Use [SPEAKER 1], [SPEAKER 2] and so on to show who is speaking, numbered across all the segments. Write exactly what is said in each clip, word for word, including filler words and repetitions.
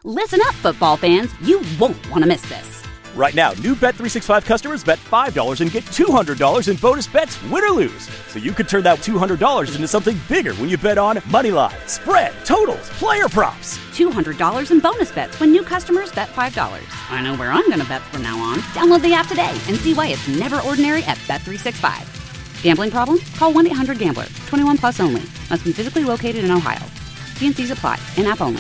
[SPEAKER 1] Listen up, football fans. You won't want to miss this.
[SPEAKER 2] Right now, new Bet three sixty-five customers bet five dollars and get two hundred dollars in bonus bets, win or lose. So you could turn that two hundred dollars into something bigger when you bet on money line, spread, totals, player props.
[SPEAKER 1] two hundred dollars in bonus bets when new customers bet five dollars. I know where I'm going to bet from now on. Download the app today and see why it's never ordinary at Bet three sixty-five. Gambling problem? Call one eight hundred gambler. twenty-one plus only. Must be physically located in Ohio. T and C's apply. In-app only.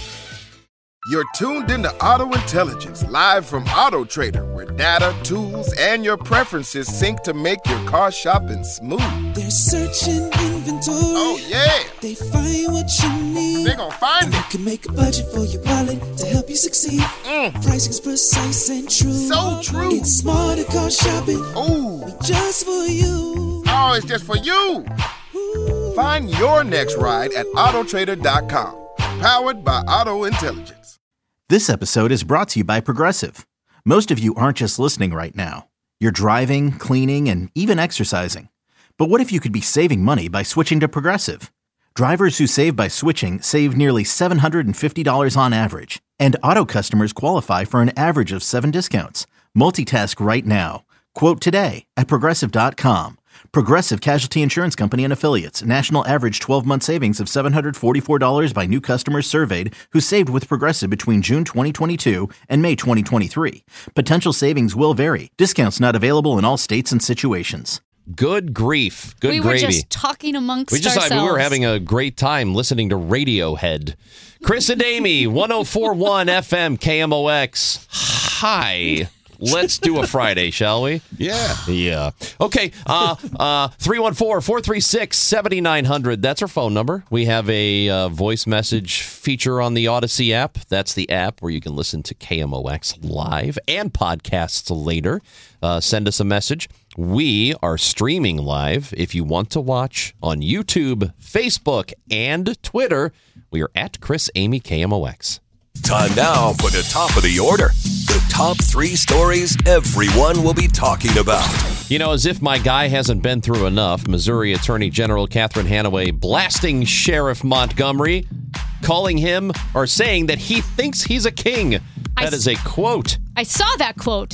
[SPEAKER 3] You're tuned into Auto Intelligence, live from Auto Trader, where data, tools, and your preferences sync to make your car shopping smooth.
[SPEAKER 4] They're searching inventory.
[SPEAKER 3] Oh, yeah.
[SPEAKER 4] They find what you need.
[SPEAKER 3] They're gonna find
[SPEAKER 4] and
[SPEAKER 3] it.
[SPEAKER 4] They can make a budget for your wallet to help you succeed.
[SPEAKER 3] Mm.
[SPEAKER 4] Pricing's precise and true.
[SPEAKER 3] So true.
[SPEAKER 4] It's smarter car shopping.
[SPEAKER 3] Ooh.
[SPEAKER 4] Just for you.
[SPEAKER 3] Oh, it's just for you. Ooh. Find your next ride at auto trader dot com. Powered by Auto Intelligence.
[SPEAKER 5] This episode is brought to you by Progressive. Most of you aren't just listening right now. You're driving, cleaning, and even exercising. But what if you could be saving money by switching to Progressive? Drivers who save by switching save nearly seven hundred fifty dollars on average. And auto customers qualify for an average of seven discounts. Multitask right now. Quote today at progressive dot com. Progressive Casualty Insurance Company and Affiliates. National average twelve-month savings of seven hundred forty-four dollars by new customers surveyed who saved with Progressive between June twenty twenty-two and May twenty twenty-three. Potential savings will vary. Discounts not available in all states and situations.
[SPEAKER 6] Good grief. Good
[SPEAKER 7] we
[SPEAKER 6] gravy.
[SPEAKER 7] We were just talking amongst
[SPEAKER 6] we just,
[SPEAKER 7] ourselves.
[SPEAKER 6] I mean, we were having a great time listening to Radiohead. Chris and Amy, one oh four point one F M K M O X. Hi. Let's do a Friday, shall we?
[SPEAKER 8] Yeah.
[SPEAKER 6] Yeah. Okay. Uh, uh, three one four, four three six, seven nine zero zero. That's our phone number. We have a uh, voice message feature on the Odyssey app. That's the app where you can listen to K M O X live and podcasts later. Uh, send us a message. We are streaming live. If you want to watch on YouTube, Facebook, and Twitter, we are at Chris Amy K M O X.
[SPEAKER 9] Time now for the top of the order. The top three stories everyone will be talking about.
[SPEAKER 6] You know, as if my guy hasn't been through enough, Missouri Attorney General Catherine Hanaway blasting Sheriff Montgomery, calling him or saying that he thinks he's a king.
[SPEAKER 7] I
[SPEAKER 6] That is a quote.
[SPEAKER 7] I saw that quote.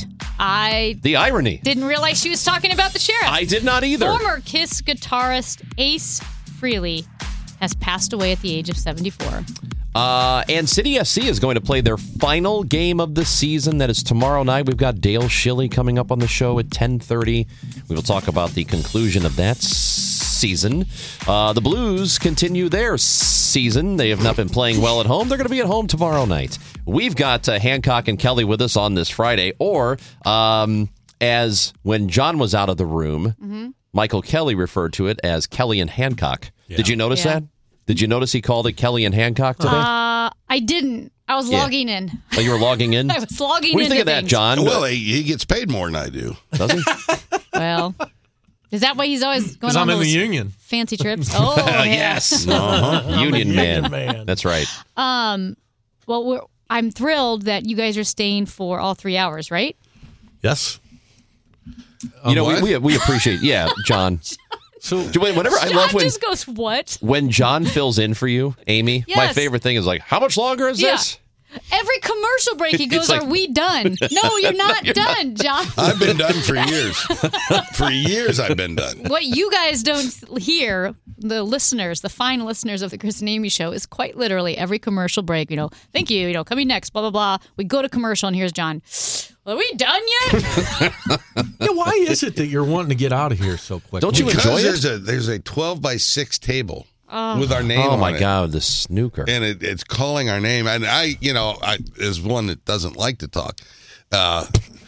[SPEAKER 7] I
[SPEAKER 6] The irony.
[SPEAKER 7] didn't realize she was talking about the sheriff.
[SPEAKER 6] I did not either.
[SPEAKER 7] Former Kiss guitarist Ace Frehley has passed away at the age of seventy-four.
[SPEAKER 6] Uh, and City F C is going to play their final game of the season. That is tomorrow night. We've got Dale Schilly coming up on the show at ten thirty. We will talk about the conclusion of that season. Uh, the Blues continue their season. They have not been playing well at home. They're going to be at home tomorrow night. We've got uh, Hancock and Kelly with us on this Friday. Or, um, as when John was out of the room, mm-hmm. Michael Kelly referred to it as Kelly and Hancock. Yeah. Did you notice yeah. that? Did you notice he called it Kelly and Hancock today?
[SPEAKER 7] Uh, I didn't. I was yeah. logging in.
[SPEAKER 6] Oh, you were logging in?
[SPEAKER 7] I was logging in.
[SPEAKER 6] What do you think of
[SPEAKER 7] things.
[SPEAKER 6] that, John?
[SPEAKER 8] Well, he, he gets paid more than I do.
[SPEAKER 6] Does he?
[SPEAKER 7] Well, is that why he's always going on
[SPEAKER 10] I'm in
[SPEAKER 7] those
[SPEAKER 10] the union.
[SPEAKER 7] fancy trips? Oh, yeah.
[SPEAKER 6] Yes. Uh-huh. Union, man. union man. That's right.
[SPEAKER 7] Um. Well, we're, I'm thrilled that you guys are staying for all three hours, right?
[SPEAKER 10] Yes.
[SPEAKER 6] You know, we, we we appreciate, yeah, John. So whenever I
[SPEAKER 7] John
[SPEAKER 6] love when
[SPEAKER 7] just goes what
[SPEAKER 6] when John fills in for you, Amy.
[SPEAKER 7] Yes.
[SPEAKER 6] My favorite thing is like, how much longer is
[SPEAKER 7] yeah.
[SPEAKER 6] this?
[SPEAKER 7] Every commercial break he goes, like, "Are we done?" No, you're not you're done, not. John.
[SPEAKER 8] I've been done for years. For years, I've been done.
[SPEAKER 7] What you guys don't hear, the listeners, the fine listeners of the Chris and Amy show, is quite literally every commercial break. You know, thank you. You know, coming next, blah blah blah. We go to commercial, and here's John. Are we done yet?
[SPEAKER 10] Yeah, why is it that you're wanting to get out of here so quick?
[SPEAKER 6] Don't you
[SPEAKER 8] because
[SPEAKER 6] enjoy
[SPEAKER 8] there's
[SPEAKER 6] it?
[SPEAKER 8] A, there's a twelve by six table
[SPEAKER 7] oh.
[SPEAKER 8] with our name
[SPEAKER 6] oh
[SPEAKER 8] on
[SPEAKER 6] my
[SPEAKER 8] it.
[SPEAKER 6] God, the snooker.
[SPEAKER 8] And it, it's calling our name. And I, you know, I as one that doesn't like to talk, uh,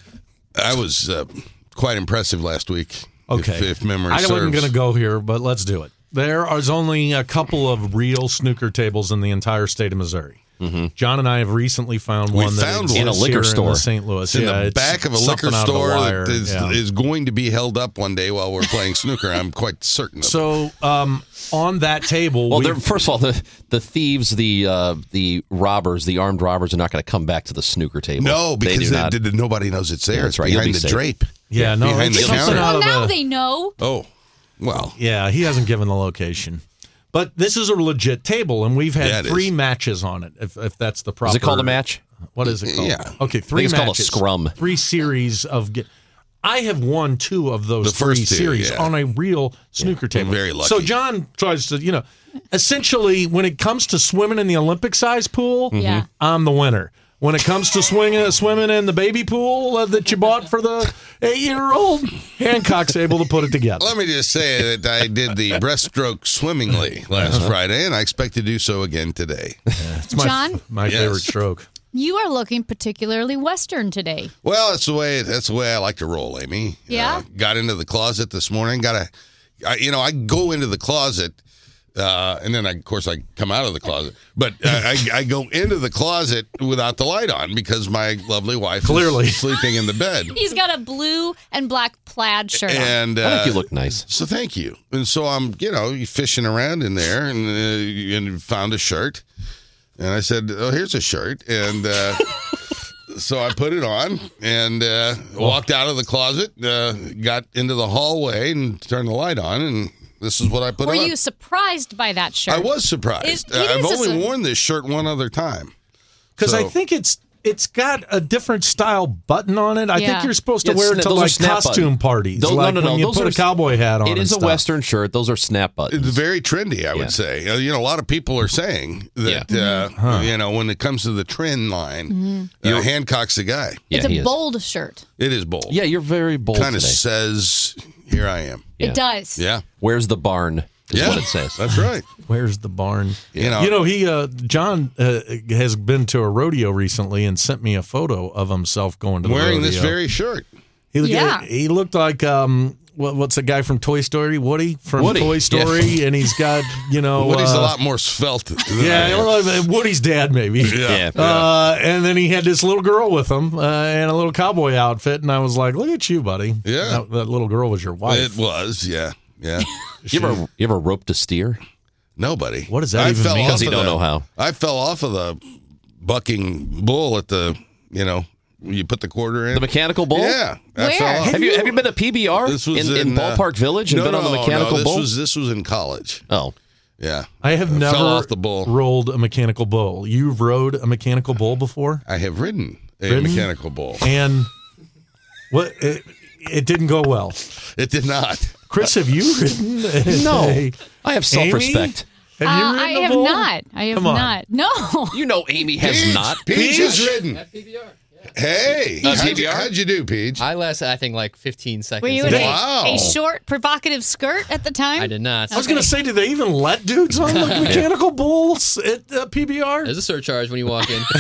[SPEAKER 8] I was uh, quite impressive last week.
[SPEAKER 10] Okay.
[SPEAKER 8] If, if memory
[SPEAKER 10] I
[SPEAKER 8] serves.
[SPEAKER 10] wasn't going to go here, but let's do it. There is only a couple of real snooker tables in the entire state of Missouri.
[SPEAKER 6] Mm-hmm.
[SPEAKER 10] John and I have recently found
[SPEAKER 8] we
[SPEAKER 10] one that
[SPEAKER 8] found
[SPEAKER 6] in a liquor store
[SPEAKER 10] in Saint Louis.
[SPEAKER 8] It's in
[SPEAKER 10] yeah,
[SPEAKER 8] the
[SPEAKER 10] it's
[SPEAKER 8] back of a liquor store
[SPEAKER 10] that
[SPEAKER 8] is,
[SPEAKER 10] yeah.
[SPEAKER 8] is going to be held up one day while we're playing snooker. I'm quite certain of
[SPEAKER 10] So um, on that table,
[SPEAKER 6] well, first of all, the the thieves, the uh, the robbers, the armed robbers are not going to come back to the snooker table.
[SPEAKER 8] No, because
[SPEAKER 6] they
[SPEAKER 8] they, nobody knows it's there.
[SPEAKER 6] Yeah, that's
[SPEAKER 8] it's
[SPEAKER 6] right.
[SPEAKER 8] behind
[SPEAKER 6] You'll be
[SPEAKER 8] the
[SPEAKER 6] safe.
[SPEAKER 8] drape.
[SPEAKER 10] Yeah, no,
[SPEAKER 8] behind
[SPEAKER 10] it's
[SPEAKER 8] the
[SPEAKER 10] something
[SPEAKER 8] counter.
[SPEAKER 10] out
[SPEAKER 7] Well,
[SPEAKER 10] of
[SPEAKER 7] now
[SPEAKER 10] a,
[SPEAKER 7] they know.
[SPEAKER 8] Oh, well.
[SPEAKER 10] Yeah, he hasn't given the location. But this is a legit table, and we've had
[SPEAKER 8] Yeah, it
[SPEAKER 10] three
[SPEAKER 8] is.
[SPEAKER 10] matches on it, if, if that's the proper...
[SPEAKER 6] Is it called a match?
[SPEAKER 10] What is it called?
[SPEAKER 8] Yeah.
[SPEAKER 10] Okay, three
[SPEAKER 6] it's called a
[SPEAKER 10] matches.
[SPEAKER 6] scrum.
[SPEAKER 10] Three series of... Ge- I have won two of those
[SPEAKER 8] The first
[SPEAKER 10] three
[SPEAKER 8] two,
[SPEAKER 10] series
[SPEAKER 8] yeah.
[SPEAKER 10] on a real snooker table.
[SPEAKER 8] very lucky.
[SPEAKER 10] So John tries to, you know, essentially, when it comes to swimming in the Olympic-sized pool,
[SPEAKER 7] Yeah.
[SPEAKER 10] I'm the winner. When it comes to swinging, swimming in the baby pool uh, that you bought for the eight-year-old, Hancock's able to put it together.
[SPEAKER 8] Let me just say that I did the breaststroke swimmingly last Friday, and I expect to do so again today.
[SPEAKER 10] It's my,
[SPEAKER 7] John?
[SPEAKER 10] my
[SPEAKER 8] Yes.
[SPEAKER 10] favorite stroke.
[SPEAKER 7] You are looking particularly Western today.
[SPEAKER 8] Well, that's the way that's the way I like to roll, Amy.
[SPEAKER 7] Yeah?
[SPEAKER 8] Uh, got into the closet this morning. Got a, I, you know, I go into the closet, uh, and then I, of course I come out of the closet. But I, I, I go into the closet without the light on because my lovely wife
[SPEAKER 10] Clearly.
[SPEAKER 8] is sleeping in the bed.
[SPEAKER 7] He's got a blue and black plaid shirt on.
[SPEAKER 8] And uh,
[SPEAKER 6] I think you look nice.
[SPEAKER 8] So thank you. And so I'm, you know, fishing around in there and, uh, and found a shirt. And I said, oh, here's a shirt. And uh, so I put it on and uh, walked out of the closet, uh, got into the hallway and turned the light on. And this is what I put
[SPEAKER 7] Were
[SPEAKER 8] on.
[SPEAKER 7] you surprised by that shirt?
[SPEAKER 8] I was surprised.
[SPEAKER 7] It- it
[SPEAKER 8] Uh, I've
[SPEAKER 7] is a
[SPEAKER 8] only
[SPEAKER 7] su-
[SPEAKER 8] worn this shirt one other time.
[SPEAKER 10] Because I
[SPEAKER 8] So-
[SPEAKER 10] think it's it's got a different style button on it. I
[SPEAKER 7] Yeah.
[SPEAKER 10] think you're supposed to
[SPEAKER 6] Yeah,
[SPEAKER 10] wear it
[SPEAKER 6] sna-
[SPEAKER 10] to
[SPEAKER 6] those are
[SPEAKER 10] like
[SPEAKER 6] snap
[SPEAKER 10] costume
[SPEAKER 6] button.
[SPEAKER 10] parties.
[SPEAKER 6] Those- no,
[SPEAKER 10] like
[SPEAKER 6] no, no,
[SPEAKER 10] when you
[SPEAKER 6] those
[SPEAKER 10] put
[SPEAKER 6] are-
[SPEAKER 10] a cowboy hat on.
[SPEAKER 6] It
[SPEAKER 10] and
[SPEAKER 6] is a
[SPEAKER 10] stuff.
[SPEAKER 6] Western shirt. Those are snap buttons.
[SPEAKER 8] It's very trendy, I would
[SPEAKER 6] Yeah.
[SPEAKER 8] say. Uh, You know, a lot of people are saying that,
[SPEAKER 6] Yeah.
[SPEAKER 8] uh, you know, when it comes to the trend line, uh, Hancock's the guy.
[SPEAKER 6] Yeah,
[SPEAKER 7] it's
[SPEAKER 6] he
[SPEAKER 7] a
[SPEAKER 6] is.
[SPEAKER 7] bold shirt.
[SPEAKER 8] It is bold.
[SPEAKER 6] Yeah, you're very bold
[SPEAKER 8] Kind of
[SPEAKER 6] today.
[SPEAKER 8] says, here I am.
[SPEAKER 6] Yeah.
[SPEAKER 7] It does.
[SPEAKER 8] Yeah.
[SPEAKER 6] Where's the barn? Is
[SPEAKER 8] Yeah.
[SPEAKER 6] what it says.
[SPEAKER 8] That's right.
[SPEAKER 10] Where's the barn?
[SPEAKER 8] You know,
[SPEAKER 10] You know, he uh, John uh, has been to a rodeo recently and sent me a photo of himself going to the
[SPEAKER 8] wearing
[SPEAKER 10] rodeo.
[SPEAKER 8] this very shirt.
[SPEAKER 10] He looked,
[SPEAKER 7] Yeah.
[SPEAKER 10] he looked like um, what, what's the guy from Toy Story? Woody from
[SPEAKER 6] Woody,
[SPEAKER 10] Toy Story, and he's got you know
[SPEAKER 8] Woody's
[SPEAKER 10] uh,
[SPEAKER 8] a lot more svelte. Than I
[SPEAKER 10] Yeah,
[SPEAKER 8] am.
[SPEAKER 10] well, Woody's dad maybe.
[SPEAKER 6] Yeah.
[SPEAKER 10] Uh, and then he had this little girl with him uh, in a little cowboy outfit, and I was like, "Look at you, buddy."
[SPEAKER 8] Yeah.
[SPEAKER 10] that, that little girl was your wife.
[SPEAKER 8] It was, yeah. Yeah.
[SPEAKER 6] You ever you ever roped a steer?
[SPEAKER 8] Nobody.
[SPEAKER 10] What does that
[SPEAKER 8] I
[SPEAKER 10] even
[SPEAKER 8] fell
[SPEAKER 10] mean?
[SPEAKER 8] off
[SPEAKER 6] 'Cause you
[SPEAKER 8] of
[SPEAKER 6] don't
[SPEAKER 8] the-
[SPEAKER 6] know how.
[SPEAKER 8] I fell off of the bucking bull at the, you know, you put the quarter in.
[SPEAKER 6] The mechanical bull?
[SPEAKER 8] Yeah. I
[SPEAKER 7] Where?
[SPEAKER 8] fell off.
[SPEAKER 6] Have you have you been to P B R
[SPEAKER 8] This was
[SPEAKER 6] in, in,
[SPEAKER 8] uh,
[SPEAKER 6] Ballpark Village and
[SPEAKER 8] no,
[SPEAKER 6] been on the
[SPEAKER 8] no,
[SPEAKER 6] mechanical
[SPEAKER 8] no, this
[SPEAKER 6] bull?
[SPEAKER 8] Was, this was in college.
[SPEAKER 6] Oh,
[SPEAKER 8] Yeah.
[SPEAKER 10] I have
[SPEAKER 8] I
[SPEAKER 10] never
[SPEAKER 8] fell off the bull.
[SPEAKER 10] rolled a mechanical bull. You've rode a mechanical bull before,
[SPEAKER 8] I have ridden a
[SPEAKER 10] Ridden?
[SPEAKER 8] mechanical bull.
[SPEAKER 10] and what? It, it didn't go well.
[SPEAKER 8] It did not.
[SPEAKER 10] Chris, have you ridden?
[SPEAKER 6] no.
[SPEAKER 10] a-
[SPEAKER 6] I have self-respect.
[SPEAKER 10] Have you
[SPEAKER 7] Uh,
[SPEAKER 10] ridden
[SPEAKER 7] I
[SPEAKER 10] a
[SPEAKER 7] have
[SPEAKER 10] bull?
[SPEAKER 7] not. I have
[SPEAKER 10] Come on.
[SPEAKER 7] not. No.
[SPEAKER 6] You know Amy has
[SPEAKER 8] Peach,
[SPEAKER 6] not.
[SPEAKER 8] Peach has
[SPEAKER 10] Peach?
[SPEAKER 8] ridden. Hey.
[SPEAKER 6] Uh,
[SPEAKER 8] how'd,
[SPEAKER 6] P B
[SPEAKER 8] you,
[SPEAKER 6] R?
[SPEAKER 8] how'd you do, Peach?
[SPEAKER 11] I lasted, I think, like fifteen seconds.
[SPEAKER 7] Were you in
[SPEAKER 8] Wow.
[SPEAKER 7] a, a short, provocative skirt at the time?
[SPEAKER 11] I did not.
[SPEAKER 10] I was going to say, do they even let dudes on the mechanical bulls at uh, P B R?
[SPEAKER 11] There's a surcharge when you walk in.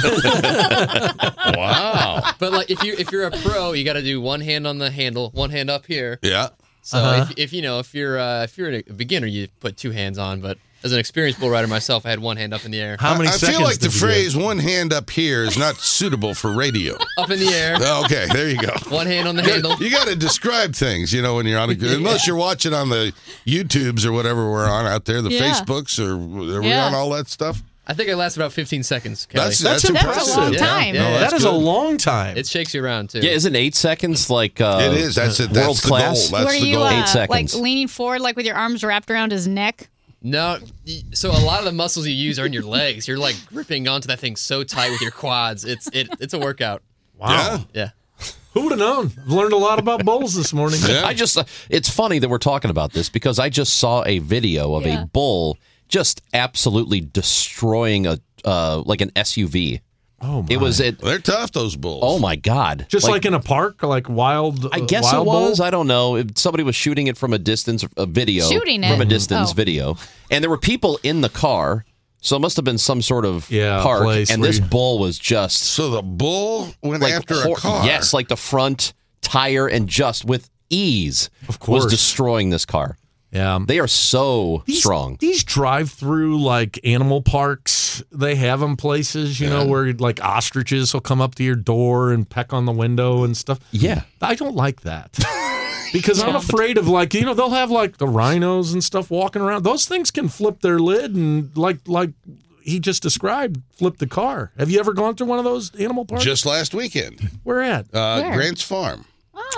[SPEAKER 8] Wow.
[SPEAKER 11] But like, if you if you're a pro, you got to do one hand on the handle, one hand up here.
[SPEAKER 8] Yeah.
[SPEAKER 11] So
[SPEAKER 10] Uh-huh.
[SPEAKER 11] if, if you know if you're uh, if you're a beginner, you put two hands on. But as an experienced bull rider myself, I had one hand up in the air.
[SPEAKER 10] How many
[SPEAKER 8] I
[SPEAKER 10] seconds
[SPEAKER 8] feel like the
[SPEAKER 10] did you get?
[SPEAKER 8] phrase "one hand up here" is not suitable for radio.
[SPEAKER 11] Up in the air,
[SPEAKER 8] Okay, there you go.
[SPEAKER 11] one hand on the handle.
[SPEAKER 8] You got to describe things, you know, when you're on a unless you're watching on the YouTubes or whatever we're on out there, the
[SPEAKER 7] Yeah.
[SPEAKER 8] Facebooks or are we
[SPEAKER 7] Yeah.
[SPEAKER 8] on all that stuff?
[SPEAKER 11] I think I lasted about fifteen seconds. Kelly.
[SPEAKER 8] That's
[SPEAKER 10] That's
[SPEAKER 8] that's,
[SPEAKER 10] impressive.
[SPEAKER 8] impressive.
[SPEAKER 7] That's a long
[SPEAKER 11] Yeah.
[SPEAKER 7] time.
[SPEAKER 11] Yeah.
[SPEAKER 8] No,
[SPEAKER 10] That
[SPEAKER 8] that's
[SPEAKER 10] is a
[SPEAKER 8] good.
[SPEAKER 10] long time.
[SPEAKER 11] It shakes you around too.
[SPEAKER 6] Yeah, isn't eight seconds like uh,
[SPEAKER 8] It is. That's it. That's
[SPEAKER 6] world
[SPEAKER 8] the
[SPEAKER 6] class?
[SPEAKER 8] goal. That's
[SPEAKER 7] Were
[SPEAKER 8] the
[SPEAKER 7] you
[SPEAKER 8] goal.
[SPEAKER 7] uh,
[SPEAKER 6] Eight
[SPEAKER 7] like
[SPEAKER 6] seconds.
[SPEAKER 7] leaning forward, like with your arms wrapped around his neck?
[SPEAKER 11] No, y- so a lot of the muscles you use are in your legs. You're like gripping onto that thing so tight with your quads. It's it it's a workout.
[SPEAKER 10] Wow.
[SPEAKER 11] Yeah.
[SPEAKER 10] Who would have known? I've learned a lot about bulls this morning.
[SPEAKER 8] Yeah.
[SPEAKER 6] I just, it's funny that we're talking about this because I just saw a video of
[SPEAKER 7] Yeah.
[SPEAKER 6] a bull just absolutely destroying a uh, like an S U V.
[SPEAKER 10] Oh, my.
[SPEAKER 6] It was it.
[SPEAKER 8] They're tough, those bulls.
[SPEAKER 6] Oh my god!
[SPEAKER 10] Just like, in a park, like wild.
[SPEAKER 6] I
[SPEAKER 10] uh,
[SPEAKER 6] guess
[SPEAKER 10] wild
[SPEAKER 6] it was.
[SPEAKER 10] bull?
[SPEAKER 6] I don't know. If somebody was shooting it from a distance, a video
[SPEAKER 7] Shooting
[SPEAKER 6] from
[SPEAKER 7] it?
[SPEAKER 6] a distance
[SPEAKER 7] Oh.
[SPEAKER 6] video, and there were people in the car. So it must have been some sort of
[SPEAKER 10] Yeah,
[SPEAKER 6] park,
[SPEAKER 10] place
[SPEAKER 6] and
[SPEAKER 10] where
[SPEAKER 6] this
[SPEAKER 10] you-
[SPEAKER 6] bull was just
[SPEAKER 8] So the bull went
[SPEAKER 6] like
[SPEAKER 8] after
[SPEAKER 6] hor-
[SPEAKER 8] a car.
[SPEAKER 6] Yes, like the front tire, and just with ease,
[SPEAKER 10] Of course.
[SPEAKER 6] was destroying this car.
[SPEAKER 10] Yeah.
[SPEAKER 6] They are so
[SPEAKER 10] These,
[SPEAKER 6] strong.
[SPEAKER 10] These drive-through like animal parks, they have them places, you know, where like ostriches will come up to your door and peck on the window and stuff.
[SPEAKER 6] Yeah.
[SPEAKER 10] I don't like that. Because I'm afraid of like, you know, they'll have like the rhinos and stuff walking around. Those things can flip their lid and like like he just described, flip the car. Have you ever gone to one of those animal parks?
[SPEAKER 8] Just last weekend.
[SPEAKER 10] Where at?
[SPEAKER 8] Uh,
[SPEAKER 7] Where?
[SPEAKER 8] Grant's Farm.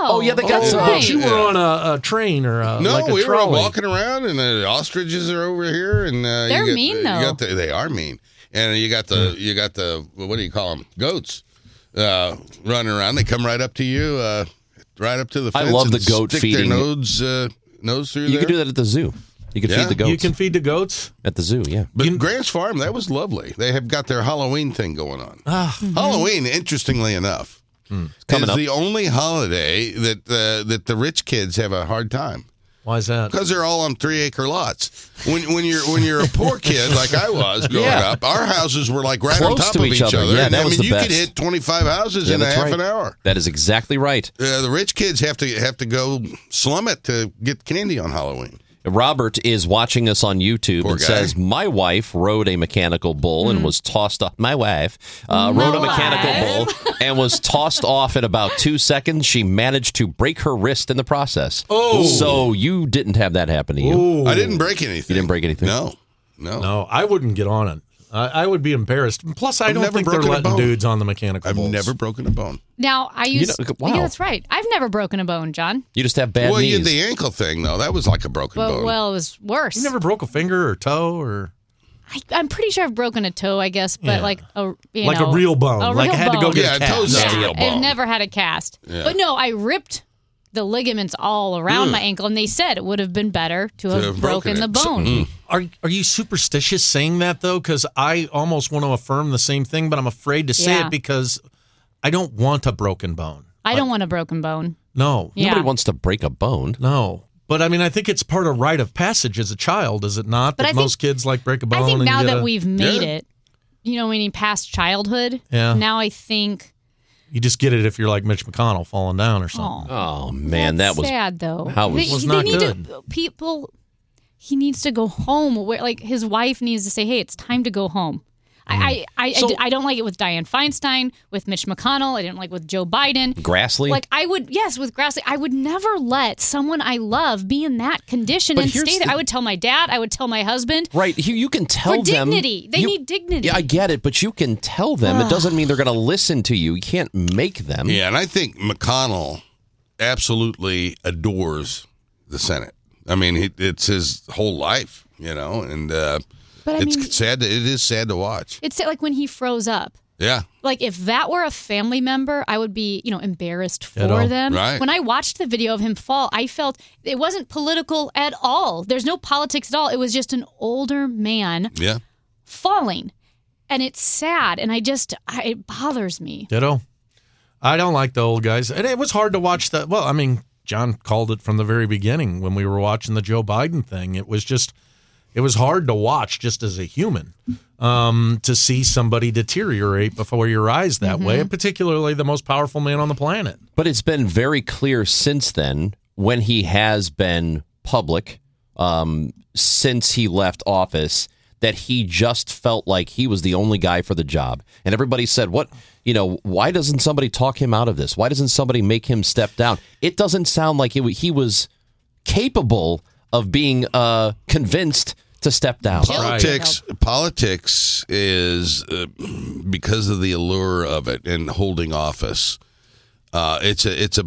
[SPEAKER 6] Oh, yeah, they got
[SPEAKER 10] Oh,
[SPEAKER 6] some.
[SPEAKER 10] but you were on a, a train or a,
[SPEAKER 8] No,
[SPEAKER 10] like a
[SPEAKER 8] we were
[SPEAKER 10] trolley.
[SPEAKER 8] walking around, and the ostriches are over here, and uh,
[SPEAKER 7] They're
[SPEAKER 8] you got,
[SPEAKER 7] mean,
[SPEAKER 8] you
[SPEAKER 7] though.
[SPEAKER 8] Got the, they are mean, and you got the you got the what do you call them? Goats uh, running around. They come right up to you, uh, right up to the
[SPEAKER 6] I
[SPEAKER 8] fence.
[SPEAKER 6] love
[SPEAKER 8] and
[SPEAKER 6] the goat
[SPEAKER 8] stick
[SPEAKER 6] feeding.
[SPEAKER 8] Their nose, uh, nose through
[SPEAKER 6] You
[SPEAKER 8] there.
[SPEAKER 6] can do that at the zoo. You can
[SPEAKER 8] Yeah.
[SPEAKER 6] feed the goats.
[SPEAKER 10] You can feed the goats
[SPEAKER 6] at the zoo, yeah.
[SPEAKER 8] But Grant's Farm, that was lovely. They have got their Halloween thing going on.
[SPEAKER 10] Ah.
[SPEAKER 8] Halloween, interestingly enough,
[SPEAKER 6] Coming
[SPEAKER 8] is
[SPEAKER 6] up.
[SPEAKER 8] the only holiday that uh, that the rich kids have a hard time.
[SPEAKER 10] Why is that?
[SPEAKER 8] Because they're all on three acre lots. When when you're when you're a poor kid like I was growing
[SPEAKER 6] Yeah.
[SPEAKER 8] up, our houses were like right on
[SPEAKER 6] Close
[SPEAKER 8] top
[SPEAKER 6] to
[SPEAKER 8] of
[SPEAKER 6] each
[SPEAKER 8] each
[SPEAKER 6] other.
[SPEAKER 8] other.
[SPEAKER 6] Yeah,
[SPEAKER 8] and
[SPEAKER 6] that
[SPEAKER 8] I
[SPEAKER 6] was
[SPEAKER 8] mean,
[SPEAKER 6] the
[SPEAKER 8] you
[SPEAKER 6] best.
[SPEAKER 8] could hit twenty-five houses
[SPEAKER 6] Yeah,
[SPEAKER 8] in a
[SPEAKER 6] that's
[SPEAKER 8] half
[SPEAKER 6] right.
[SPEAKER 8] an hour.
[SPEAKER 6] That is exactly right.
[SPEAKER 8] Uh, the rich kids have to have to go slum it to get candy on Halloween.
[SPEAKER 6] Robert is watching us on YouTube
[SPEAKER 8] Poor
[SPEAKER 6] and
[SPEAKER 8] guy.
[SPEAKER 6] says, my wife rode a mechanical bull
[SPEAKER 7] Mm.
[SPEAKER 6] and was tossed off. My wife uh, rode a
[SPEAKER 7] My
[SPEAKER 6] mechanical bull and was tossed off in about two seconds. She managed to break her wrist in the process.
[SPEAKER 10] Oh.
[SPEAKER 6] So you didn't have that happen to you.
[SPEAKER 10] Ooh.
[SPEAKER 8] I didn't break anything.
[SPEAKER 6] You didn't break anything?
[SPEAKER 8] No, no.
[SPEAKER 10] No, I wouldn't get on it. I, I would be embarrassed. Plus, I
[SPEAKER 8] I've
[SPEAKER 10] don't
[SPEAKER 8] never
[SPEAKER 10] think they're
[SPEAKER 8] broken a
[SPEAKER 10] letting
[SPEAKER 8] bone.
[SPEAKER 10] dudes on the mechanical
[SPEAKER 8] I've
[SPEAKER 10] bulls.
[SPEAKER 8] never broken a bone.
[SPEAKER 7] Now, I
[SPEAKER 6] You
[SPEAKER 7] used.
[SPEAKER 6] know- wow.
[SPEAKER 7] Yeah, that's right. I've never broken a bone, John.
[SPEAKER 6] You just have bad
[SPEAKER 8] well, you
[SPEAKER 6] knees.
[SPEAKER 8] had the ankle thing though. That was like a broken
[SPEAKER 7] But,
[SPEAKER 8] bone.
[SPEAKER 7] well, it was worse.
[SPEAKER 10] You never broke a finger or toe or
[SPEAKER 7] I, I'm pretty sure I've broken a toe, I guess, but
[SPEAKER 10] Yeah.
[SPEAKER 7] like a you
[SPEAKER 10] like
[SPEAKER 7] know,
[SPEAKER 10] a real bone.
[SPEAKER 7] a
[SPEAKER 10] like
[SPEAKER 7] real
[SPEAKER 10] I had to go
[SPEAKER 7] bone.
[SPEAKER 10] get
[SPEAKER 8] Yeah,
[SPEAKER 10] a cast.
[SPEAKER 8] toes
[SPEAKER 7] Yeah,
[SPEAKER 8] a real
[SPEAKER 7] I've
[SPEAKER 8] bone.
[SPEAKER 7] never had a cast.
[SPEAKER 8] Yeah.
[SPEAKER 7] But no, I ripped the ligaments all around my ankle, and they said it would have been better to have,
[SPEAKER 8] have
[SPEAKER 7] broken,
[SPEAKER 8] broken
[SPEAKER 7] the
[SPEAKER 8] it. So-
[SPEAKER 7] bone.
[SPEAKER 10] Are are you superstitious saying that though? Because I almost want to affirm the same thing, but I'm afraid to say
[SPEAKER 7] Yeah.
[SPEAKER 10] it because I don't want a broken bone.
[SPEAKER 7] I don't want a broken bone.
[SPEAKER 10] No,
[SPEAKER 7] Yeah.
[SPEAKER 6] Nobody wants to break a bone.
[SPEAKER 10] no. But I mean, I think it's part of rite of passage as a child, is it not?
[SPEAKER 7] But
[SPEAKER 10] that
[SPEAKER 7] I think-
[SPEAKER 10] most kids like break a bone.
[SPEAKER 7] I think
[SPEAKER 10] and
[SPEAKER 7] now
[SPEAKER 10] you get
[SPEAKER 7] that
[SPEAKER 10] a-
[SPEAKER 7] we've made
[SPEAKER 8] Yeah.
[SPEAKER 7] it, you know, meaning past childhood,
[SPEAKER 10] Yeah.
[SPEAKER 7] now I think,
[SPEAKER 10] you just get it if you're like Mitch McConnell falling down or something.
[SPEAKER 7] oh,
[SPEAKER 6] Oh, man,
[SPEAKER 7] that's
[SPEAKER 6] that was
[SPEAKER 7] sad though.
[SPEAKER 6] how was-
[SPEAKER 7] they,
[SPEAKER 10] Was
[SPEAKER 7] they
[SPEAKER 10] not
[SPEAKER 7] need
[SPEAKER 10] good.
[SPEAKER 7] To, people, he needs to go home. Where like his wife needs to say, "Hey, it's time to go home." I, I, I,
[SPEAKER 6] So-
[SPEAKER 7] I, d- I don't like it with Dianne Feinstein, with Mitch McConnell. I didn't like with Joe Biden.
[SPEAKER 6] Grassley.
[SPEAKER 7] Like I would, yes, with Grassley, I would never let someone I love be in that condition
[SPEAKER 6] But
[SPEAKER 7] and
[SPEAKER 6] here's
[SPEAKER 7] stay there.
[SPEAKER 6] the-
[SPEAKER 7] I would tell my dad. I would tell my husband.
[SPEAKER 6] Right, you, you can tell
[SPEAKER 7] For
[SPEAKER 6] them
[SPEAKER 7] dignity. They
[SPEAKER 6] you-
[SPEAKER 7] need dignity.
[SPEAKER 6] Yeah, I get it, but you can tell them. It doesn't mean they're going to listen to you. You can't make them.
[SPEAKER 8] Yeah, and I think McConnell absolutely adores the Senate. I mean, he, it's his whole life, you know, and uh,
[SPEAKER 7] But I
[SPEAKER 8] it's
[SPEAKER 7] mean-
[SPEAKER 8] sad. To, it is sad to watch.
[SPEAKER 7] It's like when he froze up.
[SPEAKER 8] Yeah,
[SPEAKER 7] Like if that were a family member, I would be, you know, embarrassed for
[SPEAKER 10] Ditto.
[SPEAKER 7] them.
[SPEAKER 8] Right.
[SPEAKER 7] When I watched the video of him fall, I felt it wasn't political at all. There's no politics at all. It was just an older man
[SPEAKER 8] yeah.
[SPEAKER 7] falling. And it's sad and I just I, it bothers me.
[SPEAKER 10] Ditto. I don't like the old guys. And it was hard to watch that. Well, I mean, John called it from the very beginning when we were watching the Joe Biden thing. It was just, it was hard to watch just as a human um, to see somebody deteriorate before your eyes that
[SPEAKER 7] Mm-hmm.
[SPEAKER 10] way, particularly the most powerful man on the planet.
[SPEAKER 6] But it's been very clear since then, when he has been public, um, since he left office, that he just felt like he was the only guy for the job. And everybody said, what, you know, why doesn't somebody talk him out of this? Why doesn't somebody make him step down? It doesn't sound like it, he was capable of being uh, convinced to step down.
[SPEAKER 8] Politics, politics is uh, because of the allure of it and holding office. Uh, it's a it's a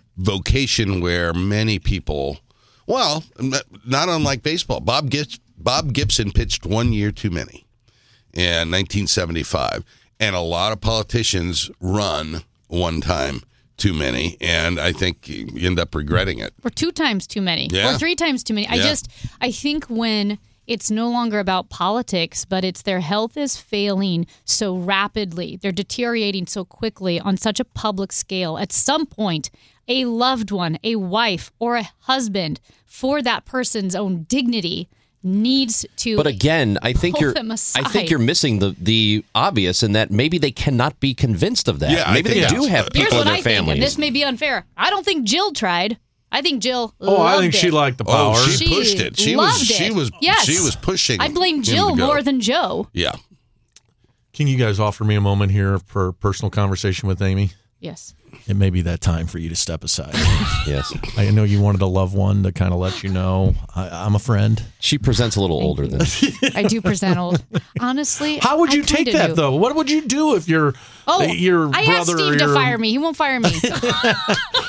[SPEAKER 8] vocation where many people, well, n- not unlike baseball. Bob Gibson, Bob Gibson pitched one year too many in nineteen seventy-five, and a lot of politicians run one time too many, and I think you end up regretting it.
[SPEAKER 7] Or two times too many.
[SPEAKER 8] Yeah.
[SPEAKER 7] Or three times too many. I
[SPEAKER 8] Yeah.
[SPEAKER 7] just I think when it's no longer about politics, but it's their health is failing so rapidly. They're deteriorating so quickly on such a public scale. At some point, a loved one, a wife, or a husband, for that person's own dignity, needs to.
[SPEAKER 6] But again, I think
[SPEAKER 7] pull
[SPEAKER 6] you're
[SPEAKER 7] them
[SPEAKER 6] I
[SPEAKER 7] aside.
[SPEAKER 6] think you're missing the the obvious in that maybe they cannot be convinced of that.
[SPEAKER 8] Yeah, I
[SPEAKER 6] maybe they
[SPEAKER 8] think
[SPEAKER 6] do
[SPEAKER 8] that's-
[SPEAKER 6] have
[SPEAKER 7] Here's
[SPEAKER 6] people
[SPEAKER 7] what
[SPEAKER 6] in their
[SPEAKER 7] I think,
[SPEAKER 6] families.
[SPEAKER 7] and this may be unfair. I don't think Jill tried. I think Jill.
[SPEAKER 10] Oh, I
[SPEAKER 7] loved
[SPEAKER 10] think she
[SPEAKER 7] it.
[SPEAKER 10] liked the power.
[SPEAKER 8] Oh, she,
[SPEAKER 7] She
[SPEAKER 8] pushed it. She was
[SPEAKER 7] loved
[SPEAKER 8] she
[SPEAKER 7] it.
[SPEAKER 8] was
[SPEAKER 7] Yes.
[SPEAKER 8] she was pushing.
[SPEAKER 7] I blame
[SPEAKER 8] him
[SPEAKER 7] Jill
[SPEAKER 8] to go.
[SPEAKER 7] more than Joe.
[SPEAKER 8] Yeah.
[SPEAKER 10] Can you guys offer me a moment here for personal conversation with Amy?
[SPEAKER 7] Yes.
[SPEAKER 10] It may be that time for you to step aside.
[SPEAKER 6] Yes.
[SPEAKER 10] I know you wanted a loved one to kind of let you know I, I'm a friend.
[SPEAKER 6] She presents a little older than
[SPEAKER 7] I do present old. Honestly,
[SPEAKER 10] How would
[SPEAKER 7] I
[SPEAKER 10] you take
[SPEAKER 7] kinda
[SPEAKER 10] that,
[SPEAKER 7] do.
[SPEAKER 10] though? What would you do if your
[SPEAKER 7] Oh,
[SPEAKER 10] your
[SPEAKER 7] I
[SPEAKER 10] brother
[SPEAKER 7] asked
[SPEAKER 10] or
[SPEAKER 7] Steve
[SPEAKER 10] your
[SPEAKER 7] to fire me. He won't fire me.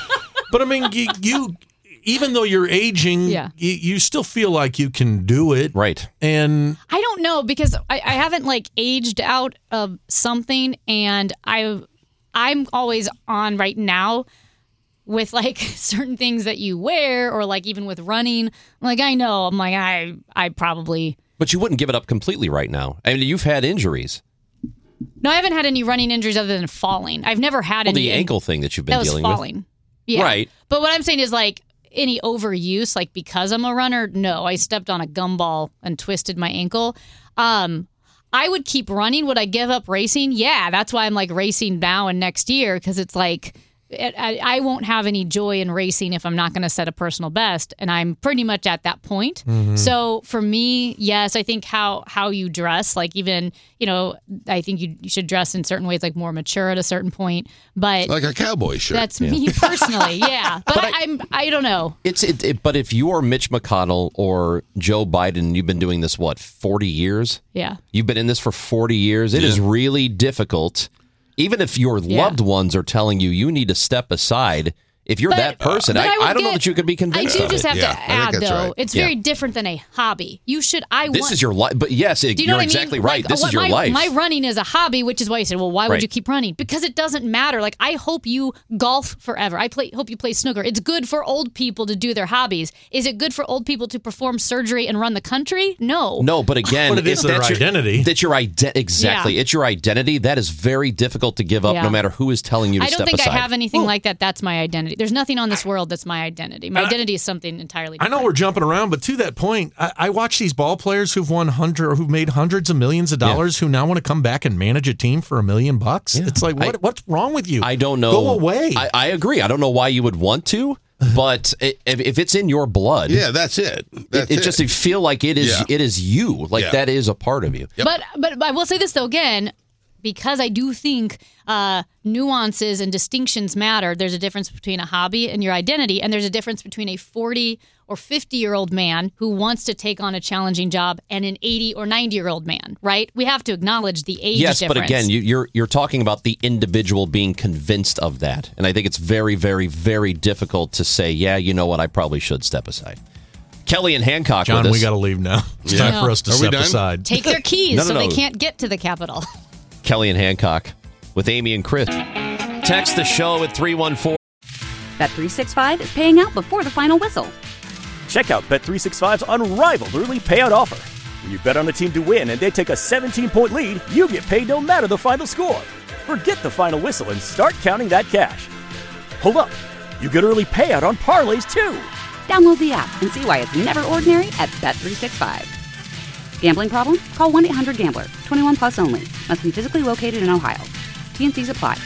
[SPEAKER 10] But I mean, you, you even though you're aging,
[SPEAKER 7] Yeah.
[SPEAKER 10] you, you still feel like you can do it.
[SPEAKER 6] Right.
[SPEAKER 10] And
[SPEAKER 7] I don't know because I, I haven't like aged out of something, and I I'm always on right now with like certain things that you wear, or like even with running. Like I know I'm like I I probably.
[SPEAKER 6] But you wouldn't give it up completely right now. I mean, you've had injuries.
[SPEAKER 7] No, I haven't had any running injuries other than falling. I've never had
[SPEAKER 6] Well,
[SPEAKER 7] any.
[SPEAKER 6] the ankle thing that you've been
[SPEAKER 7] that was
[SPEAKER 6] dealing
[SPEAKER 7] falling.
[SPEAKER 6] with.
[SPEAKER 7] Yeah.
[SPEAKER 6] Right.
[SPEAKER 7] But what I'm saying is like any overuse, like because I'm a runner, no, I stepped on a gumball and twisted my ankle. Um, I would keep running. Would I give up racing? Yeah, that's why I'm like racing now and next year, because it's like it, I, I won't have any joy in racing if I'm not going to set a personal best, and I'm pretty much at that point.
[SPEAKER 12] Mhm.
[SPEAKER 7] So for me, yes, I think how how you dress, like even you know, I think you, you should dress in certain ways, like more mature at a certain point. But
[SPEAKER 8] Like a cowboy shirt.
[SPEAKER 7] that's me personally, yeah. But, I, I'm I don't know.
[SPEAKER 6] It's it, it, but if you are Mitch McConnell or Joe Biden, you've been doing this what forty years?
[SPEAKER 7] Yeah.
[SPEAKER 6] You've been in this for forty years. It is really difficult, even if your
[SPEAKER 7] Yeah.
[SPEAKER 6] loved ones are telling you you need to step aside. If you're
[SPEAKER 7] But-
[SPEAKER 6] that person,
[SPEAKER 7] but
[SPEAKER 6] I,
[SPEAKER 7] I would
[SPEAKER 6] I don't know
[SPEAKER 7] get-
[SPEAKER 6] that you could be
[SPEAKER 7] I
[SPEAKER 6] convinced.
[SPEAKER 7] do
[SPEAKER 6] of
[SPEAKER 7] just
[SPEAKER 6] it.
[SPEAKER 7] have to add, though, it's
[SPEAKER 6] Yeah.
[SPEAKER 7] very different than a hobby. You should. I
[SPEAKER 6] This
[SPEAKER 7] want,
[SPEAKER 6] is your life, but yes, it,
[SPEAKER 7] Do you know
[SPEAKER 6] you're
[SPEAKER 7] what I mean?
[SPEAKER 6] exactly right.
[SPEAKER 7] Like,
[SPEAKER 6] This
[SPEAKER 7] what
[SPEAKER 6] is your
[SPEAKER 7] my,
[SPEAKER 6] life.
[SPEAKER 7] My running is a hobby, which is why you said, "Well, why would
[SPEAKER 6] Right.
[SPEAKER 7] you keep running?" Because it doesn't matter. Like I hope you golf forever. I play. Hope you play snooker. It's good for old people to do their hobbies. Is it good for old people to perform surgery and run the country? No.
[SPEAKER 6] No, but again,
[SPEAKER 10] But it is
[SPEAKER 6] if
[SPEAKER 10] their
[SPEAKER 6] that's your-
[SPEAKER 10] identity.
[SPEAKER 6] That's your identity. Exactly,
[SPEAKER 7] Yeah.
[SPEAKER 6] it's your identity. That is very difficult to give up,
[SPEAKER 7] Yeah.
[SPEAKER 6] no matter who is telling you to
[SPEAKER 7] I don't
[SPEAKER 6] step
[SPEAKER 7] think
[SPEAKER 6] aside.
[SPEAKER 7] I have anything like that. That's my identity. There's nothing on this world that's my identity. My identity is something entirely
[SPEAKER 10] I
[SPEAKER 7] different.
[SPEAKER 10] know we're jumping around, but to that point, I, I watch these ball players who've won hundred or who've made hundreds of millions of dollars who now want to come back and manage a team for a million bucks. It's like, what? what's wrong with you?
[SPEAKER 6] I don't know.
[SPEAKER 10] Go away.
[SPEAKER 6] I, I agree. I don't know why you would want to, but i- if, if it's in your blood,
[SPEAKER 8] Yeah, that's it. That's
[SPEAKER 6] it, it
[SPEAKER 8] it.
[SPEAKER 6] just you feel like it is.
[SPEAKER 8] Yeah.
[SPEAKER 6] It is you. Like
[SPEAKER 8] Yeah.
[SPEAKER 6] that is a part of you.
[SPEAKER 7] But but I will say this though again, because I do think uh, nuances and distinctions matter. There's a difference between a hobby and your identity, and there's a difference between a forty or fifty year old man who wants to take on a challenging job and an eighty or ninety year old man. Right? We have to acknowledge the age
[SPEAKER 6] Yes,
[SPEAKER 7] difference.
[SPEAKER 6] but again, you, you're you're talking about the individual being convinced of that, and I think it's very, very, very difficult to say, yeah, you know what, I probably should step aside. Kelly and Hancock,
[SPEAKER 10] John,
[SPEAKER 6] with us.
[SPEAKER 10] we got to leave now. It's
[SPEAKER 7] Yeah.
[SPEAKER 10] time for us to
[SPEAKER 8] Are we
[SPEAKER 10] step
[SPEAKER 8] done?
[SPEAKER 10] aside.
[SPEAKER 7] take their keys
[SPEAKER 6] No, no,
[SPEAKER 7] so they
[SPEAKER 6] no.
[SPEAKER 7] can't get to the Capitol.
[SPEAKER 6] Kelly and Hancock with Amy and Chris. Text the show at three one four.
[SPEAKER 1] Bet three sixty-five is paying out before the final whistle.
[SPEAKER 2] Check out Bet three sixty-five's unrivaled early payout offer. When you bet on a team to win and they take a seventeen-point lead, you get paid no matter the final score. Forget the final whistle and start counting that cash. Hold up. You get early payout on parlays, too.
[SPEAKER 1] Download the app and see why it's never ordinary at Bet three sixty-five. Gambling problem? Call one eight hundred gambler. twenty-one plus only. Must be physically located in Ohio. T N Cs apply.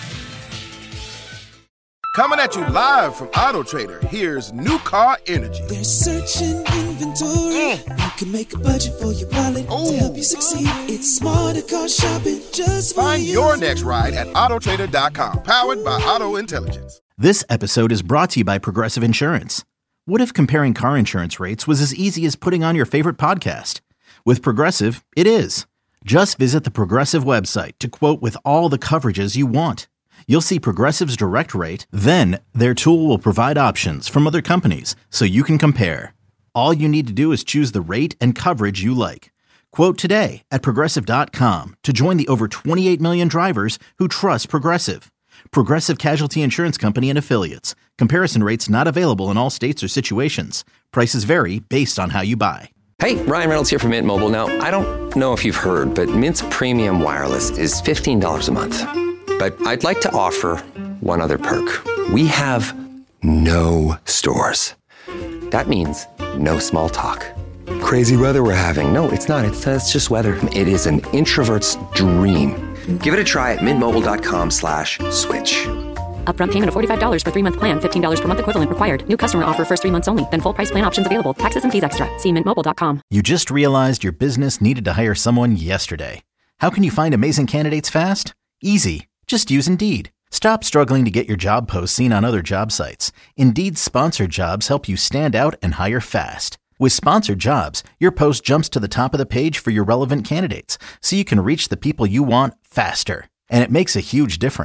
[SPEAKER 3] Coming at you live from Auto Trader, here's New Car Energy.
[SPEAKER 4] There's searching inventory. You can make a budget for your wallet to help you succeed. It's smarter car shopping just for
[SPEAKER 3] Find
[SPEAKER 4] you.
[SPEAKER 3] your next ride at auto trader dot com, powered by Auto Intelligence.
[SPEAKER 5] This episode is brought to you by Progressive Insurance. What if comparing car insurance rates was as easy as putting on your favorite podcast? With Progressive, it is. Just visit the Progressive website to quote with all the coverages you want. You'll see Progressive's direct rate, then their tool will provide options from other companies so you can compare. All you need to do is choose the rate and coverage you like. Quote today at progressive dot com to join the over twenty-eight million drivers who trust Progressive. Progressive Casualty Insurance Company and Affiliates. Comparison rates not available in all states or situations. Prices vary based on how you buy.
[SPEAKER 12] Hey, Ryan Reynolds here from Mint Mobile. Now, I don't know if you've heard, but Mint's premium wireless is fifteen dollars a month. But I'd like to offer one other perk. We have no stores. That means no small talk. Crazy weather we're having. No, it's not. It's, uh, it's just weather. It is an introvert's dream. Give it a try at mintmobile.com slash switch.
[SPEAKER 13] Upfront payment of forty-five dollars for three-month plan, fifteen dollars per month equivalent required. New customer offer first three months only, then full price plan options available. Taxes and fees extra. See mint mobile dot com.
[SPEAKER 5] You just realized your business needed to hire someone yesterday. How can you find amazing candidates fast? Easy. Just use Indeed. Stop struggling to get your job posts seen on other job sites. Indeed's sponsored jobs help you stand out and hire fast. With sponsored jobs, your post jumps to the top of the page for your relevant candidates, so you can reach the people you want faster. And it makes a huge difference.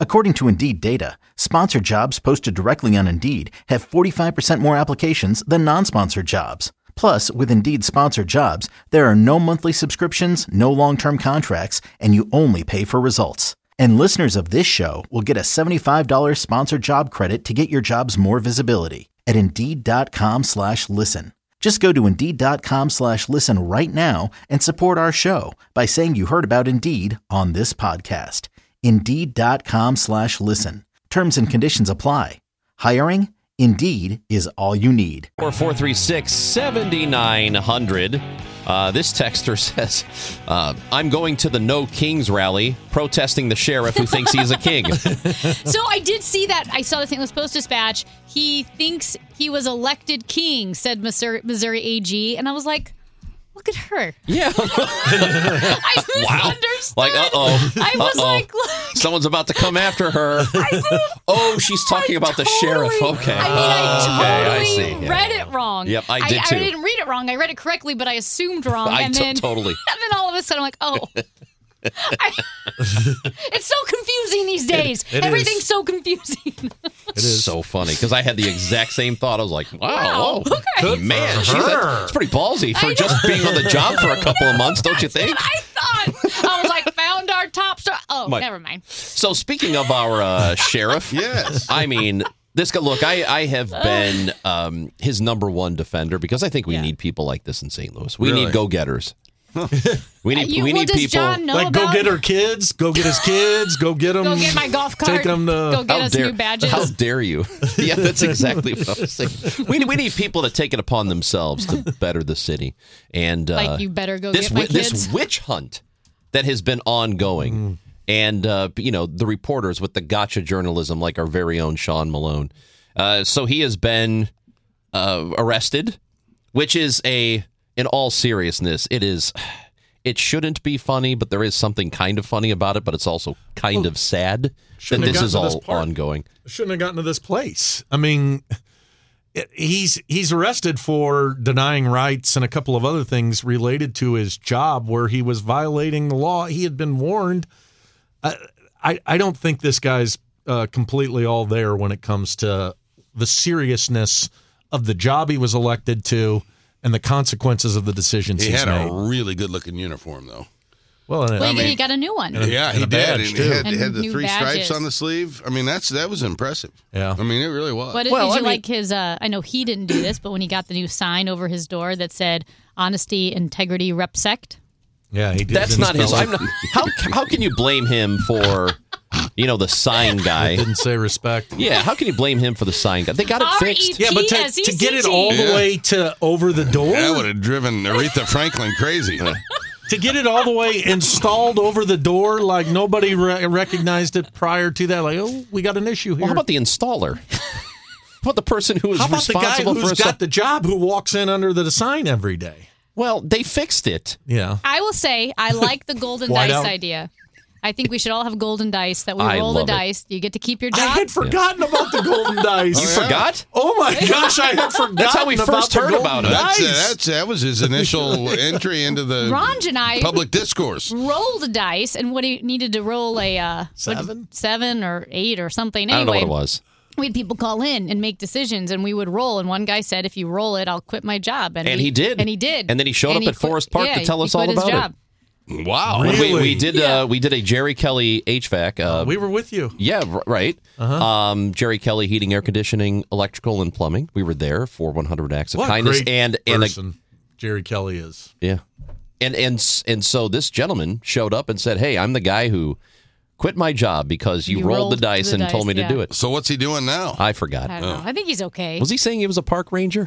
[SPEAKER 5] According to Indeed data, sponsored jobs posted directly on Indeed have forty-five percent more applications than non-sponsored jobs. Plus, with Indeed sponsored jobs, there are no monthly subscriptions, no long-term contracts, and you only pay for results. And listeners of this show will get a seventy-five dollars sponsored job credit to get your jobs more visibility at Indeed.com slash listen. Just go to Indeed.com slash listen right now and support our show by saying you heard about Indeed on this podcast. Indeed.com slash listen. Terms and conditions apply. Hiring? Indeed is all you need.
[SPEAKER 6] four four three six, seven nine zero zero. Uh, this texter says, uh, I'm going to the No Kings rally, protesting the sheriff who thinks he's a king.
[SPEAKER 7] So I did see that. I saw the Saint Louis Post-Dispatch. He thinks he was elected king, said Missouri, Missouri A G. And I was like, look at her.
[SPEAKER 6] Yeah.
[SPEAKER 7] I misunderstood.
[SPEAKER 6] Like, uh-oh.
[SPEAKER 7] I was
[SPEAKER 6] uh-oh.
[SPEAKER 7] like, look.
[SPEAKER 6] Someone's about to come after her. Oh, she's talking
[SPEAKER 7] I
[SPEAKER 6] about the
[SPEAKER 7] totally-
[SPEAKER 6] sheriff. Okay.
[SPEAKER 7] I mean, I
[SPEAKER 6] okay,
[SPEAKER 7] totally
[SPEAKER 6] I see. Yeah.
[SPEAKER 7] read it wrong.
[SPEAKER 6] Yep, I did too.
[SPEAKER 7] I didn't read it wrong. I read it correctly, but I assumed wrong.
[SPEAKER 6] I
[SPEAKER 7] and
[SPEAKER 6] t-
[SPEAKER 7] then,
[SPEAKER 6] totally.
[SPEAKER 7] And then all of a sudden, I'm like, oh. I, it's so confusing these days.
[SPEAKER 6] It- it
[SPEAKER 7] Everything's
[SPEAKER 6] is.
[SPEAKER 7] so confusing.
[SPEAKER 6] It is so funny because I had the exact same thought. I was like, wow,
[SPEAKER 7] Wow,
[SPEAKER 6] whoa,
[SPEAKER 7] okay.
[SPEAKER 6] man,
[SPEAKER 10] for
[SPEAKER 6] she's
[SPEAKER 10] her.
[SPEAKER 6] a, it's pretty ballsy for just being on the job for a couple of months, don't you think?
[SPEAKER 7] I thought. I was like, found our top star. Oh,
[SPEAKER 6] My-
[SPEAKER 7] never mind.
[SPEAKER 6] So speaking of our uh, sheriff,
[SPEAKER 8] yes,
[SPEAKER 6] I mean, this guy. Look, I, I have been um, his number one defender because I think we need people like this in Saint Louis. We
[SPEAKER 10] Really?
[SPEAKER 6] need go-getters. We need
[SPEAKER 7] You-
[SPEAKER 6] we
[SPEAKER 7] well,
[SPEAKER 6] need
[SPEAKER 7] does
[SPEAKER 6] people
[SPEAKER 7] John know
[SPEAKER 10] Like, go
[SPEAKER 7] about-
[SPEAKER 10] get her kids, go get his kids, go get them.
[SPEAKER 7] Go get my golf cart.
[SPEAKER 10] Take them to.
[SPEAKER 7] Go get
[SPEAKER 6] How
[SPEAKER 7] us
[SPEAKER 6] dare-
[SPEAKER 7] new badges.
[SPEAKER 6] How dare you? Yeah, that's exactly what I was thinking. We, we need people to take it upon themselves to better the city. And uh,
[SPEAKER 7] Like, you better go
[SPEAKER 6] this
[SPEAKER 7] get my
[SPEAKER 6] wi- this
[SPEAKER 7] kids.
[SPEAKER 6] witch hunt that has been ongoing, and uh, you know the reporters with the gotcha journalism, like our very own Sean Malone. Uh, so he has been uh, arrested, which is a, in all seriousness, it is. It shouldn't be funny, but there is something kind of funny about it. But it's also kind of sad that
[SPEAKER 10] Shouldn't have
[SPEAKER 6] this is
[SPEAKER 10] gotten to
[SPEAKER 6] all
[SPEAKER 10] this part.
[SPEAKER 6] ongoing.
[SPEAKER 10] Shouldn't have gotten to this place. I mean, it, he's he's arrested for denying rights and a couple of other things related to his job where he was violating the law. He had been warned. I I, I don't think this guy's uh, completely all there when it comes to the seriousness of the job he was elected to and the consequences of the decisions
[SPEAKER 8] He
[SPEAKER 10] he's
[SPEAKER 8] had
[SPEAKER 10] made.
[SPEAKER 8] a really good-looking uniform, though.
[SPEAKER 10] Well, and,
[SPEAKER 7] Well,
[SPEAKER 10] I
[SPEAKER 7] you,
[SPEAKER 10] mean,
[SPEAKER 7] you got a new one.
[SPEAKER 8] Yeah,
[SPEAKER 10] and
[SPEAKER 8] he
[SPEAKER 10] a
[SPEAKER 8] did.
[SPEAKER 10] badge,
[SPEAKER 8] And he
[SPEAKER 10] too.
[SPEAKER 8] had,
[SPEAKER 7] And
[SPEAKER 8] had the
[SPEAKER 7] new
[SPEAKER 8] three
[SPEAKER 7] badges.
[SPEAKER 8] stripes on the sleeve. I mean, that's that was impressive.
[SPEAKER 10] Yeah.
[SPEAKER 8] I mean, it really was.
[SPEAKER 7] What did,
[SPEAKER 6] Well,
[SPEAKER 7] did you
[SPEAKER 6] I mean-
[SPEAKER 7] like his? Uh, I know he didn't do this, but when he got the new sign over his door that said "Honesty, Integrity, Repsect."
[SPEAKER 10] yeah, he did.
[SPEAKER 6] That's
[SPEAKER 10] didn't
[SPEAKER 6] not his.
[SPEAKER 10] spell
[SPEAKER 6] I'm
[SPEAKER 10] it.
[SPEAKER 6] not, how how can you blame him for, you know, the sign guy?
[SPEAKER 10] Didn't say respect.
[SPEAKER 6] Yeah, how can you blame him for the sign guy? They got it
[SPEAKER 7] R E
[SPEAKER 6] fixed.
[SPEAKER 7] P
[SPEAKER 10] Yeah, but to,
[SPEAKER 7] S E C T.
[SPEAKER 10] to get it all the
[SPEAKER 8] Yeah.
[SPEAKER 10] way to over the door,
[SPEAKER 8] That would have driven Aretha Franklin crazy.
[SPEAKER 10] to get it all the way installed over the door, like nobody re- recognized it prior to that. Like, oh, we got an issue here.
[SPEAKER 6] Well, how about the installer? How about the person who is
[SPEAKER 10] How about the guy
[SPEAKER 6] responsible
[SPEAKER 10] who's
[SPEAKER 6] for
[SPEAKER 10] got the job who walks in under the sign every day?
[SPEAKER 6] Well, they fixed it.
[SPEAKER 10] Yeah.
[SPEAKER 7] I will say I like the golden
[SPEAKER 10] White
[SPEAKER 7] dice
[SPEAKER 10] out.
[SPEAKER 7] idea. I think we should all have golden dice that we
[SPEAKER 6] I
[SPEAKER 7] roll the
[SPEAKER 6] love it.
[SPEAKER 7] dice. You get to keep your
[SPEAKER 10] I
[SPEAKER 7] job.
[SPEAKER 10] had forgotten about the golden dice.
[SPEAKER 6] You forgot?
[SPEAKER 10] Oh my gosh, I had forgotten.
[SPEAKER 6] That's how we
[SPEAKER 10] about
[SPEAKER 6] first
[SPEAKER 10] the
[SPEAKER 6] heard
[SPEAKER 10] golden
[SPEAKER 6] about it.
[SPEAKER 8] That's, uh,
[SPEAKER 10] dice.
[SPEAKER 8] that's that was his initial entry into the
[SPEAKER 7] Ron and I
[SPEAKER 8] public discourse.
[SPEAKER 7] rolled a dice, and what he needed to roll a uh, what-
[SPEAKER 10] Seven?
[SPEAKER 7] seven or eight or something.
[SPEAKER 6] I don't know
[SPEAKER 7] Anyway,
[SPEAKER 6] what it was.
[SPEAKER 7] we had people call in and make decisions, and we would roll. And one guy said, "If you roll it, I'll quit my job."
[SPEAKER 6] And he did.
[SPEAKER 7] And he did.
[SPEAKER 6] And then he showed up at
[SPEAKER 7] quit-
[SPEAKER 6] Forest Park
[SPEAKER 7] yeah,
[SPEAKER 6] to tell
[SPEAKER 7] he
[SPEAKER 6] us all
[SPEAKER 7] quit his
[SPEAKER 6] about it.
[SPEAKER 7] job.
[SPEAKER 8] Wow.
[SPEAKER 6] We,
[SPEAKER 10] Really?
[SPEAKER 6] we did.
[SPEAKER 7] Yeah.
[SPEAKER 6] Uh, we did a Jerry Kelly H V A C. Uh,
[SPEAKER 10] We were with you.
[SPEAKER 6] yeah, r- right.
[SPEAKER 10] Uh-huh.
[SPEAKER 6] Um, Jerry Kelly heating, air conditioning, electrical, and plumbing. We were there for one hundred acts of
[SPEAKER 10] What a
[SPEAKER 6] kindness,
[SPEAKER 10] great
[SPEAKER 6] and and a,
[SPEAKER 10] person Jerry Kelly is.
[SPEAKER 6] yeah, and and s- and so this gentleman showed up and said, "Hey, I'm the guy who quit my job because you,
[SPEAKER 7] You
[SPEAKER 6] rolled,
[SPEAKER 7] rolled
[SPEAKER 6] the dice
[SPEAKER 7] the
[SPEAKER 6] and
[SPEAKER 7] dice,
[SPEAKER 6] told me
[SPEAKER 7] yeah.
[SPEAKER 6] to do it."
[SPEAKER 8] So what's he doing now?
[SPEAKER 6] I forgot.
[SPEAKER 7] I don't know. I think he's okay.
[SPEAKER 6] Was he saying he was a park ranger?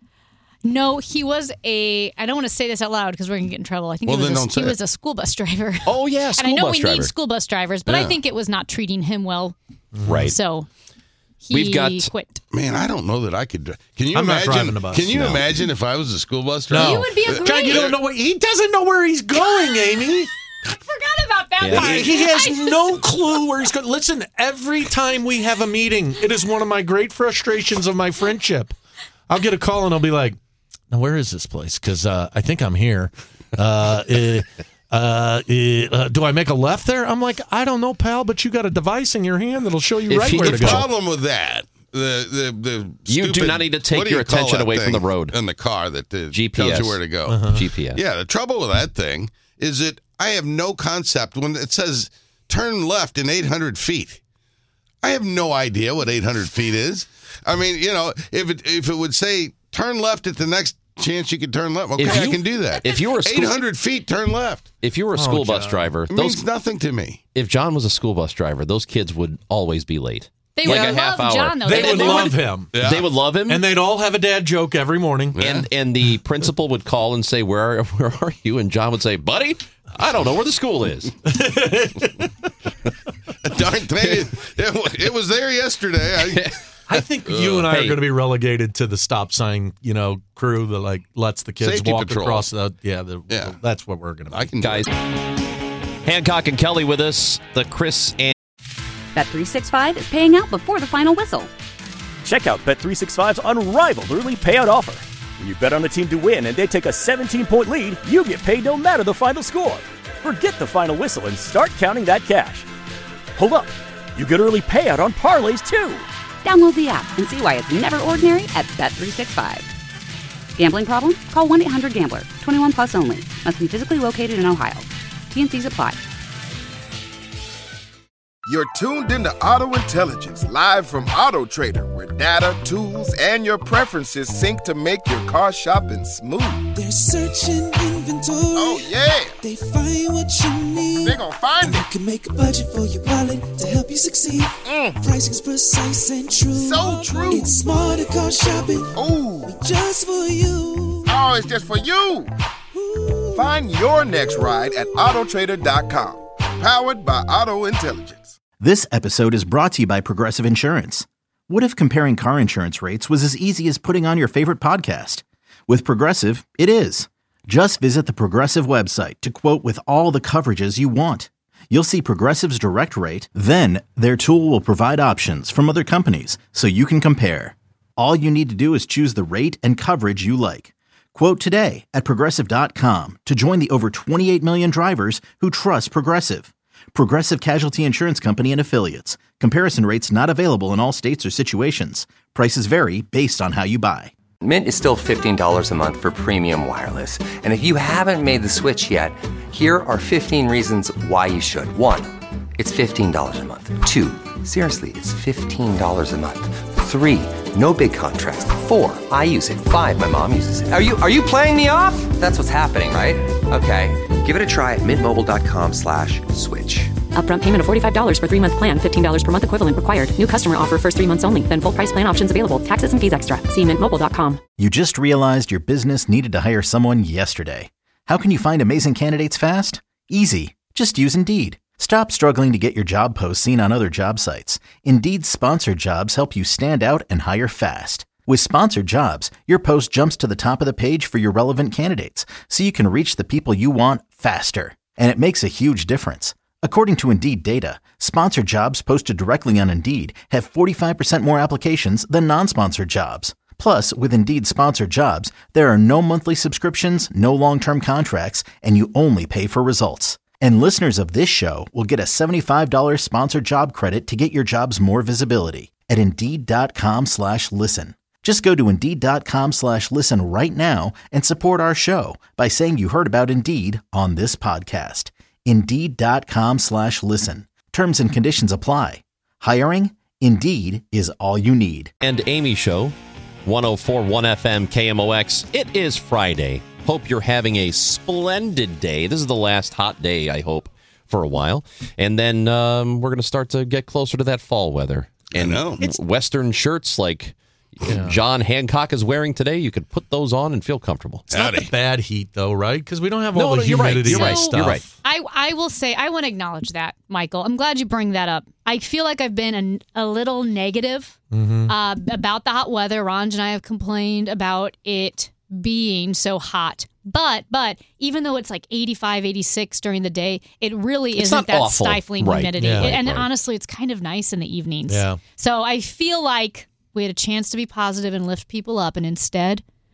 [SPEAKER 7] No, he was a. I don't want to say this out loud because we're gonna get in trouble. I think
[SPEAKER 8] Well,
[SPEAKER 7] he was
[SPEAKER 8] then
[SPEAKER 7] a,
[SPEAKER 8] don't say
[SPEAKER 7] he
[SPEAKER 8] it.
[SPEAKER 7] was a school bus driver.
[SPEAKER 6] Oh yeah,
[SPEAKER 7] and
[SPEAKER 6] school
[SPEAKER 7] I know
[SPEAKER 6] bus
[SPEAKER 7] we
[SPEAKER 6] driver.
[SPEAKER 7] need school bus drivers, but I
[SPEAKER 8] Yeah.
[SPEAKER 7] think it was not treating him well.
[SPEAKER 6] Right.
[SPEAKER 7] So he
[SPEAKER 6] We've got-
[SPEAKER 7] quit.
[SPEAKER 8] Man, I don't know that I could. dri- Can you
[SPEAKER 10] I'm not
[SPEAKER 8] imagine?
[SPEAKER 10] driving a bus.
[SPEAKER 8] Can you
[SPEAKER 10] No.
[SPEAKER 8] imagine if I was a school bus driver?
[SPEAKER 7] You would be a great.
[SPEAKER 10] John, you don't know what he doesn't know where he's going, Amy.
[SPEAKER 7] I forgot about that
[SPEAKER 6] Yeah.
[SPEAKER 7] part.
[SPEAKER 10] He, he has
[SPEAKER 7] I-
[SPEAKER 10] no clue where he's going. Listen, every time we have a meeting, it is one of my great frustrations of my friendship. I'll get a call and I'll be like, "Now, where is this place? Because uh, I think I'm here. Uh, eh, Uh, uh, do I make a left there? I'm like, I don't know, pal, but you got a device in your hand that'll show you
[SPEAKER 8] If
[SPEAKER 10] right
[SPEAKER 8] you-
[SPEAKER 10] where
[SPEAKER 8] the
[SPEAKER 10] to go.
[SPEAKER 8] problem with that, the the the
[SPEAKER 6] You do
[SPEAKER 8] stupid-
[SPEAKER 6] not need to take
[SPEAKER 8] what do
[SPEAKER 6] your
[SPEAKER 8] you call
[SPEAKER 6] attention
[SPEAKER 8] that
[SPEAKER 6] away from
[SPEAKER 8] thing
[SPEAKER 6] the road.
[SPEAKER 8] in the car that the
[SPEAKER 6] G P S.
[SPEAKER 8] tells you where to go.
[SPEAKER 10] Uh-huh.
[SPEAKER 6] G P S.
[SPEAKER 8] Yeah, the trouble with that thing is that I have no concept when it says turn left in eight hundred feet. I have no idea what eight hundred feet is. I mean, you know, if it if it would say turn left at the next chance you can turn left, okay,
[SPEAKER 6] If you-
[SPEAKER 8] I can do that.
[SPEAKER 6] if you were a school-
[SPEAKER 8] eight hundred feet, turn left.
[SPEAKER 6] If you were a
[SPEAKER 10] Oh,
[SPEAKER 6] school bus
[SPEAKER 10] John.
[SPEAKER 6] driver,
[SPEAKER 8] It
[SPEAKER 6] those
[SPEAKER 8] means nothing to me.
[SPEAKER 6] if John was a school bus driver, those kids would always be late.
[SPEAKER 7] They
[SPEAKER 6] like
[SPEAKER 7] would
[SPEAKER 6] a half
[SPEAKER 7] love
[SPEAKER 6] hour.
[SPEAKER 7] John, though.
[SPEAKER 10] They,
[SPEAKER 7] They
[SPEAKER 10] would
[SPEAKER 7] would-
[SPEAKER 10] love him.
[SPEAKER 8] Yeah.
[SPEAKER 6] They would love him,
[SPEAKER 10] And they'd all have a dad joke every morning.
[SPEAKER 6] and and the principal would call and say, "Where are, where are you?" And John would say, "Buddy, I don't know where the school is."
[SPEAKER 8] Darn thing, it, it was there yesterday. I,
[SPEAKER 10] I think you and I
[SPEAKER 6] Hey.
[SPEAKER 10] are going to be relegated to the stop sign, you know, crew that like lets the kids
[SPEAKER 8] Safety
[SPEAKER 10] walk
[SPEAKER 8] patrol.
[SPEAKER 10] across the. Yeah, the,
[SPEAKER 8] Yeah.
[SPEAKER 10] that's what we're going to be.
[SPEAKER 8] I can
[SPEAKER 6] Guys, Hancock and Kelly with us. The Chris and
[SPEAKER 1] Bet three sixty-five is paying out before the final whistle.
[SPEAKER 2] Check out Bet three sixty-five's unrivaled early payout offer. When you bet on a team to win and they take a seventeen-point lead, you get paid no matter the final score. Forget the final whistle and start counting that cash. Hold up. You get early payout on parlays, too.
[SPEAKER 1] Download the app and see why it's never ordinary at Bet three sixty-five. Gambling problem? Call one eight hundred gambler. twenty-one plus only. Must be physically located in Ohio. T and Cs apply.
[SPEAKER 3] You're tuned into Auto Intelligence, live from Auto Trader, where data, tools, and your preferences sync to make your car shopping smooth.
[SPEAKER 4] They're searching inventory.
[SPEAKER 3] Oh, yeah.
[SPEAKER 4] They find what you need.
[SPEAKER 3] They gon' find
[SPEAKER 4] and
[SPEAKER 3] it.
[SPEAKER 4] You can make a budget for your wallet to help you succeed.
[SPEAKER 3] Mm.
[SPEAKER 4] Pricing's precise and true.
[SPEAKER 3] So true.
[SPEAKER 4] It's smarter car shopping.
[SPEAKER 3] Ooh.
[SPEAKER 4] Just for you.
[SPEAKER 3] Oh, it's just for you. Find your next ride at auto trader dot com. Powered by Auto Intelligence.
[SPEAKER 5] This episode is brought to you by Progressive Insurance. What if comparing car insurance rates was as easy as putting on your favorite podcast? With Progressive, it is. Just visit the Progressive website to quote with all the coverages you want. You'll see Progressive's direct rate, then their tool will provide options from other companies so you can compare. All you need to do is choose the rate and coverage you like. Quote today at progressive dot com to join the over twenty-eight million drivers who trust Progressive. Progressive Casualty Insurance Company and Affiliates. Comparison rates not available in all states or situations. Prices vary based on how you buy.
[SPEAKER 12] Mint is still fifteen dollars a month for premium wireless. And if you haven't made the switch yet, here are fifteen reasons why you should. One, it's fifteen dollars a month. Two, seriously, it's fifteen dollars a month. Three, no big contrast. Four, I use it. Five, my mom uses it. Are you are you playing me off? That's what's happening, right? Okay, give it a try at mintmobile.com slash switch.
[SPEAKER 13] Upfront payment of forty-five dollars for three-month plan, fifteen dollars per month equivalent required. New customer offer first three months only. Then full price plan options available. Taxes and fees extra. See mint mobile dot com.
[SPEAKER 5] You just realized your business needed to hire someone yesterday. How can you find amazing candidates fast? Easy. Just use Indeed. Stop struggling to get your job posts seen on other job sites. Indeed's sponsored jobs help you stand out and hire fast. With sponsored jobs, your post jumps to the top of the page for your relevant candidates, so you can reach the people you want faster. And it makes a huge difference. According to Indeed data, sponsored jobs posted directly on Indeed have forty-five percent more applications than non-sponsored jobs. Plus, with Indeed sponsored jobs, there are no monthly subscriptions, no long-term contracts, and you only pay for results. And listeners of this show will get a seventy-five dollars sponsored job credit to get your jobs more visibility at Indeed.com slash listen. Just go to Indeed.com slash listen right now and support our show by saying you heard about Indeed on this podcast. Indeed.com slash listen. Terms and conditions apply. Hiring? Indeed is all you need.
[SPEAKER 6] and Amy Show, one oh four point one F M K M O X. It is Friday. Hope you're having a splendid day. This is the last hot day, I hope, for a while. And then um, we're going to start to get closer to that fall weather. And
[SPEAKER 8] know.
[SPEAKER 6] Western shirts like John Hancock is wearing today, you could put those on and feel comfortable.
[SPEAKER 10] It's not the bad heat, though, right? Because we don't have
[SPEAKER 6] No,
[SPEAKER 10] all the
[SPEAKER 6] no, you're right.
[SPEAKER 10] humidity
[SPEAKER 6] You're
[SPEAKER 10] and
[SPEAKER 6] right.
[SPEAKER 10] stuff.
[SPEAKER 6] You're right.
[SPEAKER 7] I, I will say, I want to acknowledge that, Michael. I'm glad you bring that up. I feel like I've been a, a little negative
[SPEAKER 10] Mm-hmm.
[SPEAKER 7] uh, about the hot weather. Ranj and I have complained about it being so hot. But but even though it's like eighty-five, eighty-six during the day, it really
[SPEAKER 6] It's
[SPEAKER 7] isn't
[SPEAKER 6] not
[SPEAKER 7] that
[SPEAKER 6] awful.
[SPEAKER 7] stifling
[SPEAKER 6] Right.
[SPEAKER 7] humidity.
[SPEAKER 6] Yeah,
[SPEAKER 7] and
[SPEAKER 6] right.
[SPEAKER 7] honestly, it's kind of nice in the evenings.
[SPEAKER 10] Yeah.
[SPEAKER 7] So I feel like we had a chance to be positive and lift people up, and instead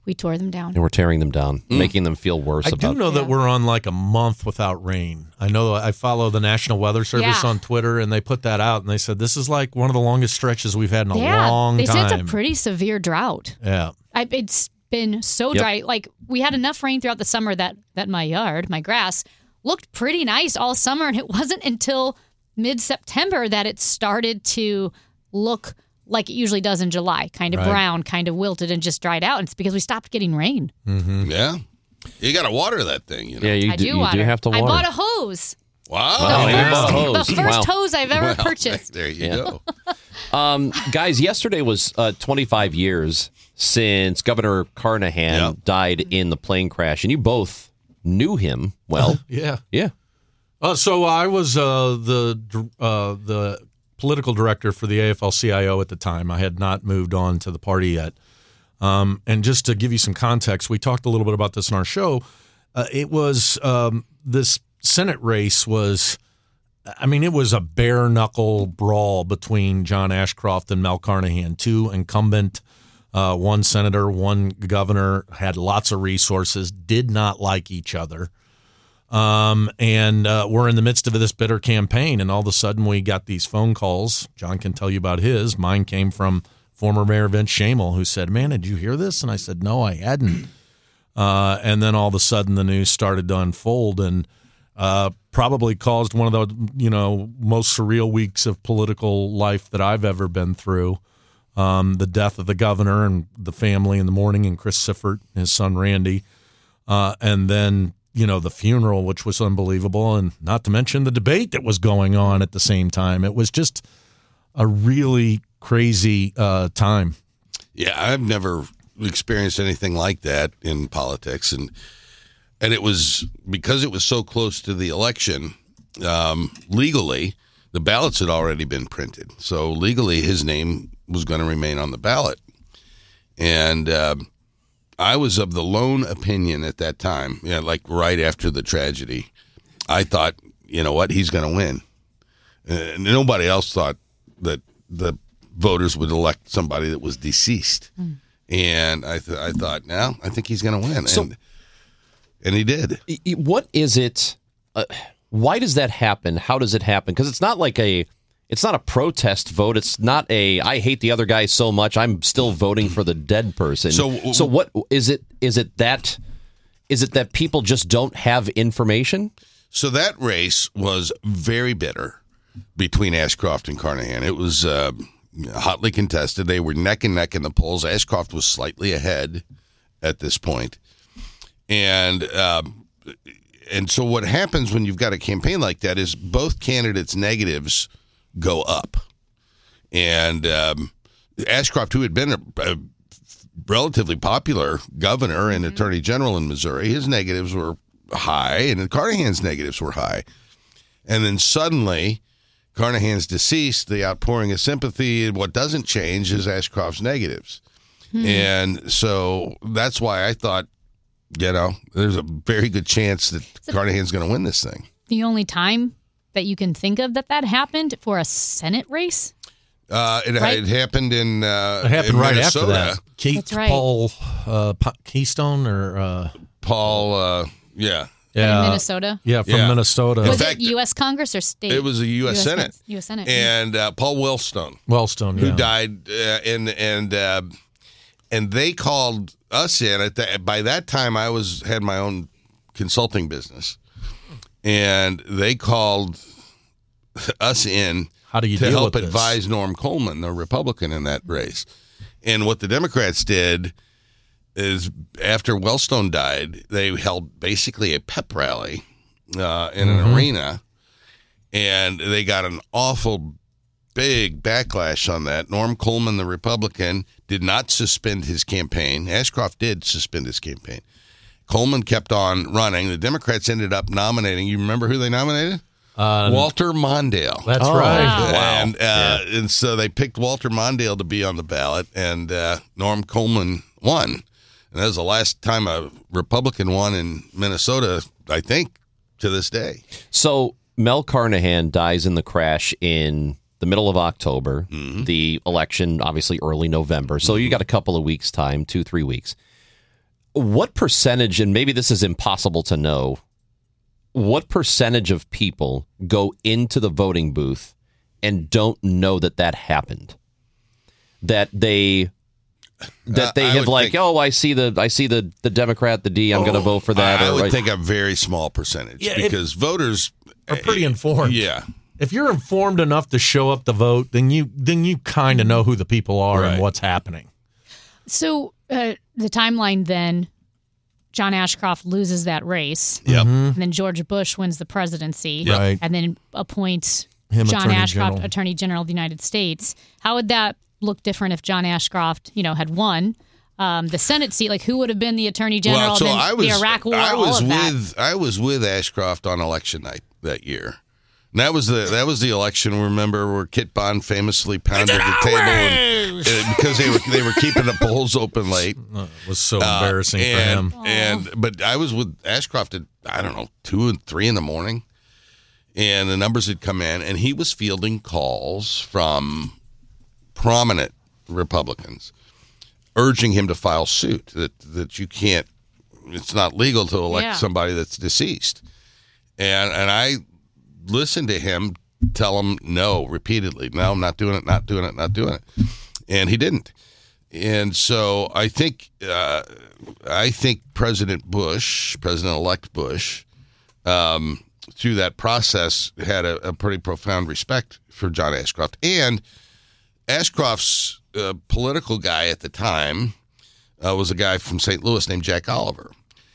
[SPEAKER 7] We tore them down.
[SPEAKER 6] And we're tearing them down, mm. making them feel worse
[SPEAKER 10] I
[SPEAKER 6] about
[SPEAKER 10] do know
[SPEAKER 7] yeah.
[SPEAKER 10] that we're on like a month without rain. I know I follow the National Weather Service
[SPEAKER 7] yeah.
[SPEAKER 10] on Twitter, and they put that out, and they said this is like one of the longest stretches we've had in a
[SPEAKER 7] yeah,
[SPEAKER 10] long
[SPEAKER 7] they
[SPEAKER 10] time.
[SPEAKER 7] said it's a pretty severe drought.
[SPEAKER 10] Yeah.
[SPEAKER 7] I, it's been so
[SPEAKER 6] yep.
[SPEAKER 7] dry. Like, we had enough rain throughout the summer that, that my yard, my grass, looked pretty nice all summer, and it wasn't until mid-September that it started to look like it usually does in July, kind of
[SPEAKER 8] Right.
[SPEAKER 7] brown, kind of wilted, and just dried out. And it's because we stopped getting rain.
[SPEAKER 8] Mm-hmm. Yeah. You got to water that thing, you know.
[SPEAKER 6] Yeah, you
[SPEAKER 7] I
[SPEAKER 6] do,
[SPEAKER 7] do
[SPEAKER 6] you
[SPEAKER 7] water.
[SPEAKER 6] do have to water.
[SPEAKER 7] I bought a hose.
[SPEAKER 8] Wow.
[SPEAKER 6] Wow,
[SPEAKER 7] the
[SPEAKER 6] you
[SPEAKER 7] first,
[SPEAKER 6] bought a hose.
[SPEAKER 7] the first
[SPEAKER 6] Wow.
[SPEAKER 7] hose I've ever
[SPEAKER 8] Well,
[SPEAKER 7] purchased.
[SPEAKER 8] There you go.
[SPEAKER 6] Um, guys, yesterday was uh, twenty-five years since Governor Carnahan
[SPEAKER 8] Yep.
[SPEAKER 6] died in the plane crash, and you both knew him well.
[SPEAKER 10] Yeah.
[SPEAKER 6] Yeah.
[SPEAKER 10] Uh, so I was uh, the uh, the political director for the A F L C I O at the time. I had not moved on to the party yet. Um, and just to give you some context, we talked a little bit about this in our show. Uh, it was um, this Senate race was, I mean, it was a bare knuckle brawl between John Ashcroft and Mel Carnahan, two incumbent, uh, one senator, one governor, had lots of resources, did not like each other. Um, and uh, we're in the midst of this bitter campaign, and all of a sudden we got these phone calls. John can tell you about his. Mine came from former Mayor Vince Shamel, who said, "Man, did you hear this?" And I said, "No, I hadn't." Uh, and then all of a sudden the news started to unfold, and uh, probably caused one of the you know most surreal weeks of political life that I've ever been through. Um, the death of the governor and the family in the morning, and Chris Siffert, his son Randy, uh, and then. You know, the funeral, which was unbelievable, and not to mention the debate that was going on at the same time. It was just a really crazy uh, time.
[SPEAKER 8] Yeah, I've never experienced anything like that in politics, and and it was because it was so close to the election. Um, legally, the ballots had already been printed, so legally his name was going to remain on the ballot, and. Uh, I was of the lone opinion at that time, you know, like right after the tragedy. I thought, you know what, he's going to win. Uh, nobody else thought that the voters would elect somebody that was deceased. Mm. And I, th- I thought, no, I think he's going to win.
[SPEAKER 6] So,
[SPEAKER 8] and, and he did.
[SPEAKER 6] What is it? Uh, why does that happen? How does it happen? Because it's not like a... It's not a protest vote. It's not a I hate the other guy so much I'm still voting for the dead person.
[SPEAKER 8] So,
[SPEAKER 6] so what is it? Is it that? Is it that people just don't have information?
[SPEAKER 8] So that race was very bitter between Ashcroft and Carnahan. It was uh, hotly contested. They were neck and neck in the polls. Ashcroft was slightly ahead at this point, and. Uh, and so what happens when you've got a campaign like that is both candidates' negatives go up. And um, Ashcroft, who had been a, a relatively popular governor and attorney general in Missouri, his negatives were high, and Carnahan's negatives were high. And then suddenly, Carnahan's deceased, the outpouring of sympathy, and what doesn't change is Ashcroft's negatives. Hmm. And so that's why I thought, you know, there's a very good chance that Carnahan's going to win this thing.
[SPEAKER 7] The only time that you can think of that that happened for a Senate race?
[SPEAKER 8] Uh, it,
[SPEAKER 7] right?
[SPEAKER 8] it happened in uh,
[SPEAKER 10] It happened
[SPEAKER 8] in
[SPEAKER 10] right
[SPEAKER 8] Minnesota.
[SPEAKER 10] after that. Keith,
[SPEAKER 7] That's right.
[SPEAKER 10] Paul uh, P- Keystone or uh,
[SPEAKER 8] Paul, uh, yeah.
[SPEAKER 10] yeah,
[SPEAKER 7] In Minnesota?
[SPEAKER 10] Yeah, from
[SPEAKER 8] Yeah.
[SPEAKER 10] Minnesota.
[SPEAKER 7] Was
[SPEAKER 8] fact,
[SPEAKER 7] it U S Congress or state?
[SPEAKER 8] It was a U S Senate.
[SPEAKER 7] U S Senate.
[SPEAKER 8] And uh, Paul Wellstone,
[SPEAKER 10] Wellstone,
[SPEAKER 8] who
[SPEAKER 10] yeah.
[SPEAKER 8] died, uh, and and uh, and they called us in. At the, by that time, I was had my own consulting business, and they called us in.
[SPEAKER 10] How do you
[SPEAKER 8] to
[SPEAKER 10] deal
[SPEAKER 8] help
[SPEAKER 10] with this?
[SPEAKER 8] advise Norm Coleman, the Republican, in that race? And what the Democrats did is, after Wellstone died, they held basically a pep rally uh, in an
[SPEAKER 10] Mhm.
[SPEAKER 8] arena, and they got an awful big backlash on that. Norm Coleman, the Republican, did not suspend his campaign. Ashcroft did suspend his campaign. Coleman kept on running. The Democrats ended up nominating. You remember who they nominated?
[SPEAKER 10] Uh,
[SPEAKER 8] Walter Mondale.
[SPEAKER 10] That's right.
[SPEAKER 6] Wow.
[SPEAKER 8] And, uh, and so they picked Walter Mondale to be on the ballot, and uh, Norm Coleman won. And that was the last time a Republican won in Minnesota, I think, to this day.
[SPEAKER 6] So Mel Carnahan dies in the crash in the middle of October.
[SPEAKER 8] Mm-hmm.
[SPEAKER 6] The election, obviously, early November. So you got a couple of weeks' time, two, three weeks. what percentage, and maybe this is impossible to know, what percentage of people go into the voting booth and don't know that that happened? That they that they
[SPEAKER 8] uh,
[SPEAKER 6] have like,
[SPEAKER 8] think,
[SPEAKER 6] oh, I see the I see the, the Democrat, the D, I'm oh, going to vote for that.
[SPEAKER 8] I, I
[SPEAKER 6] or,
[SPEAKER 8] would
[SPEAKER 6] right.
[SPEAKER 8] think a very small percentage
[SPEAKER 10] yeah,
[SPEAKER 8] because voters
[SPEAKER 10] are pretty informed.
[SPEAKER 8] Yeah.
[SPEAKER 10] If you're informed enough to show up to vote, then you then you kind of know who the people are right. and what's happening.
[SPEAKER 7] So uh, the timeline then, John Ashcroft loses that race.
[SPEAKER 8] Yep.
[SPEAKER 10] Mm-hmm.
[SPEAKER 7] And then George Bush wins the presidency.
[SPEAKER 10] Yep. Right.
[SPEAKER 7] And then appoints
[SPEAKER 10] Him
[SPEAKER 7] John
[SPEAKER 10] Attorney
[SPEAKER 7] Ashcroft
[SPEAKER 10] General.
[SPEAKER 7] Attorney General of the United States. How would that look different if John Ashcroft, you know, had won um, the Senate seat? Like, who would have been the Attorney General?
[SPEAKER 8] Well, so
[SPEAKER 7] then
[SPEAKER 8] I was,
[SPEAKER 7] the Iraq War,
[SPEAKER 8] I was
[SPEAKER 7] all of
[SPEAKER 8] with
[SPEAKER 7] that.
[SPEAKER 8] I was with Ashcroft on election night that year. And that was the that was the election. Remember, where Kit Bond famously pounded the table and, and because they were they were keeping the polls open late.
[SPEAKER 10] Oh, it was so embarrassing
[SPEAKER 8] uh, and,
[SPEAKER 10] for him.
[SPEAKER 8] And but I was with Ashcroft at I don't know two and three in the morning, and the numbers had come in, and he was fielding calls from prominent Republicans urging him to file suit that that you can't. It's not legal to elect
[SPEAKER 7] Yeah.
[SPEAKER 8] somebody that's deceased, and and I. Listen to him tell him no repeatedly. No, I'm not doing it, not doing it, not doing it. And he didn't. And so I think uh, I think President Bush, President-elect Bush, um, through that process had a, a pretty profound respect for John Ashcroft. And Ashcroft's uh, political guy at the time uh, was a guy from Saint Louis named Jack Oliver.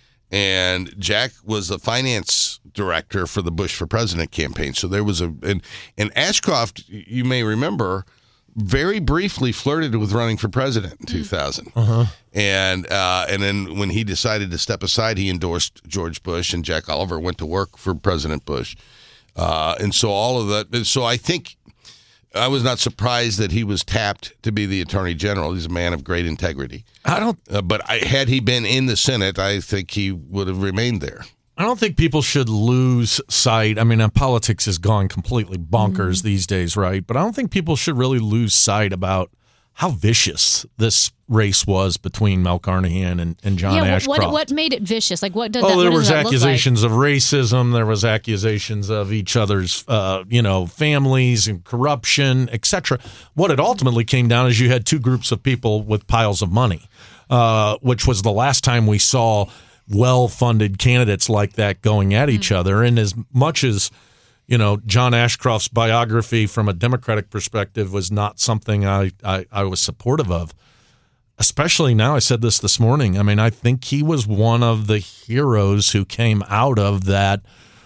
[SPEAKER 8] And Jack was the finance director for the Bush for President campaign. So there was a and, and Ashcroft, you may remember, very briefly flirted with running for president in two thousand.
[SPEAKER 10] Uh-huh.
[SPEAKER 8] And uh, and then when he decided to step aside, he endorsed George Bush, and Jack Oliver went to work for President Bush. Uh, and so all of that. So I think I was not surprised that he was tapped to be the Attorney General. He's a man of great integrity.
[SPEAKER 10] I don't.
[SPEAKER 8] Uh, but I, had he been in the Senate, I think he would have remained there.
[SPEAKER 10] I don't think people should lose sight. I mean, uh, politics has gone completely bonkers mm-hmm. these days, right? But I don't think people should really lose sight about how vicious this race was between Mel Carnahan and, and John
[SPEAKER 7] yeah,
[SPEAKER 10] Ashcroft.
[SPEAKER 7] What, what made it vicious? Like, what did
[SPEAKER 10] well,
[SPEAKER 7] that,
[SPEAKER 10] there
[SPEAKER 7] what
[SPEAKER 10] was
[SPEAKER 7] does that
[SPEAKER 10] accusations
[SPEAKER 7] look like?
[SPEAKER 10] of racism. There was accusations of each other's, uh, you know, families and corruption, et cetera. What it ultimately came down is you had two groups of people with piles of money, uh, which was the last time we saw well-funded candidates like that going at each mm-hmm. other. And as much as, you know, John Ashcroft's biography from a Democratic perspective was not something I, I, I was supportive of, especially now. I said this this morning. I mean, I think he was one of the heroes who came out of that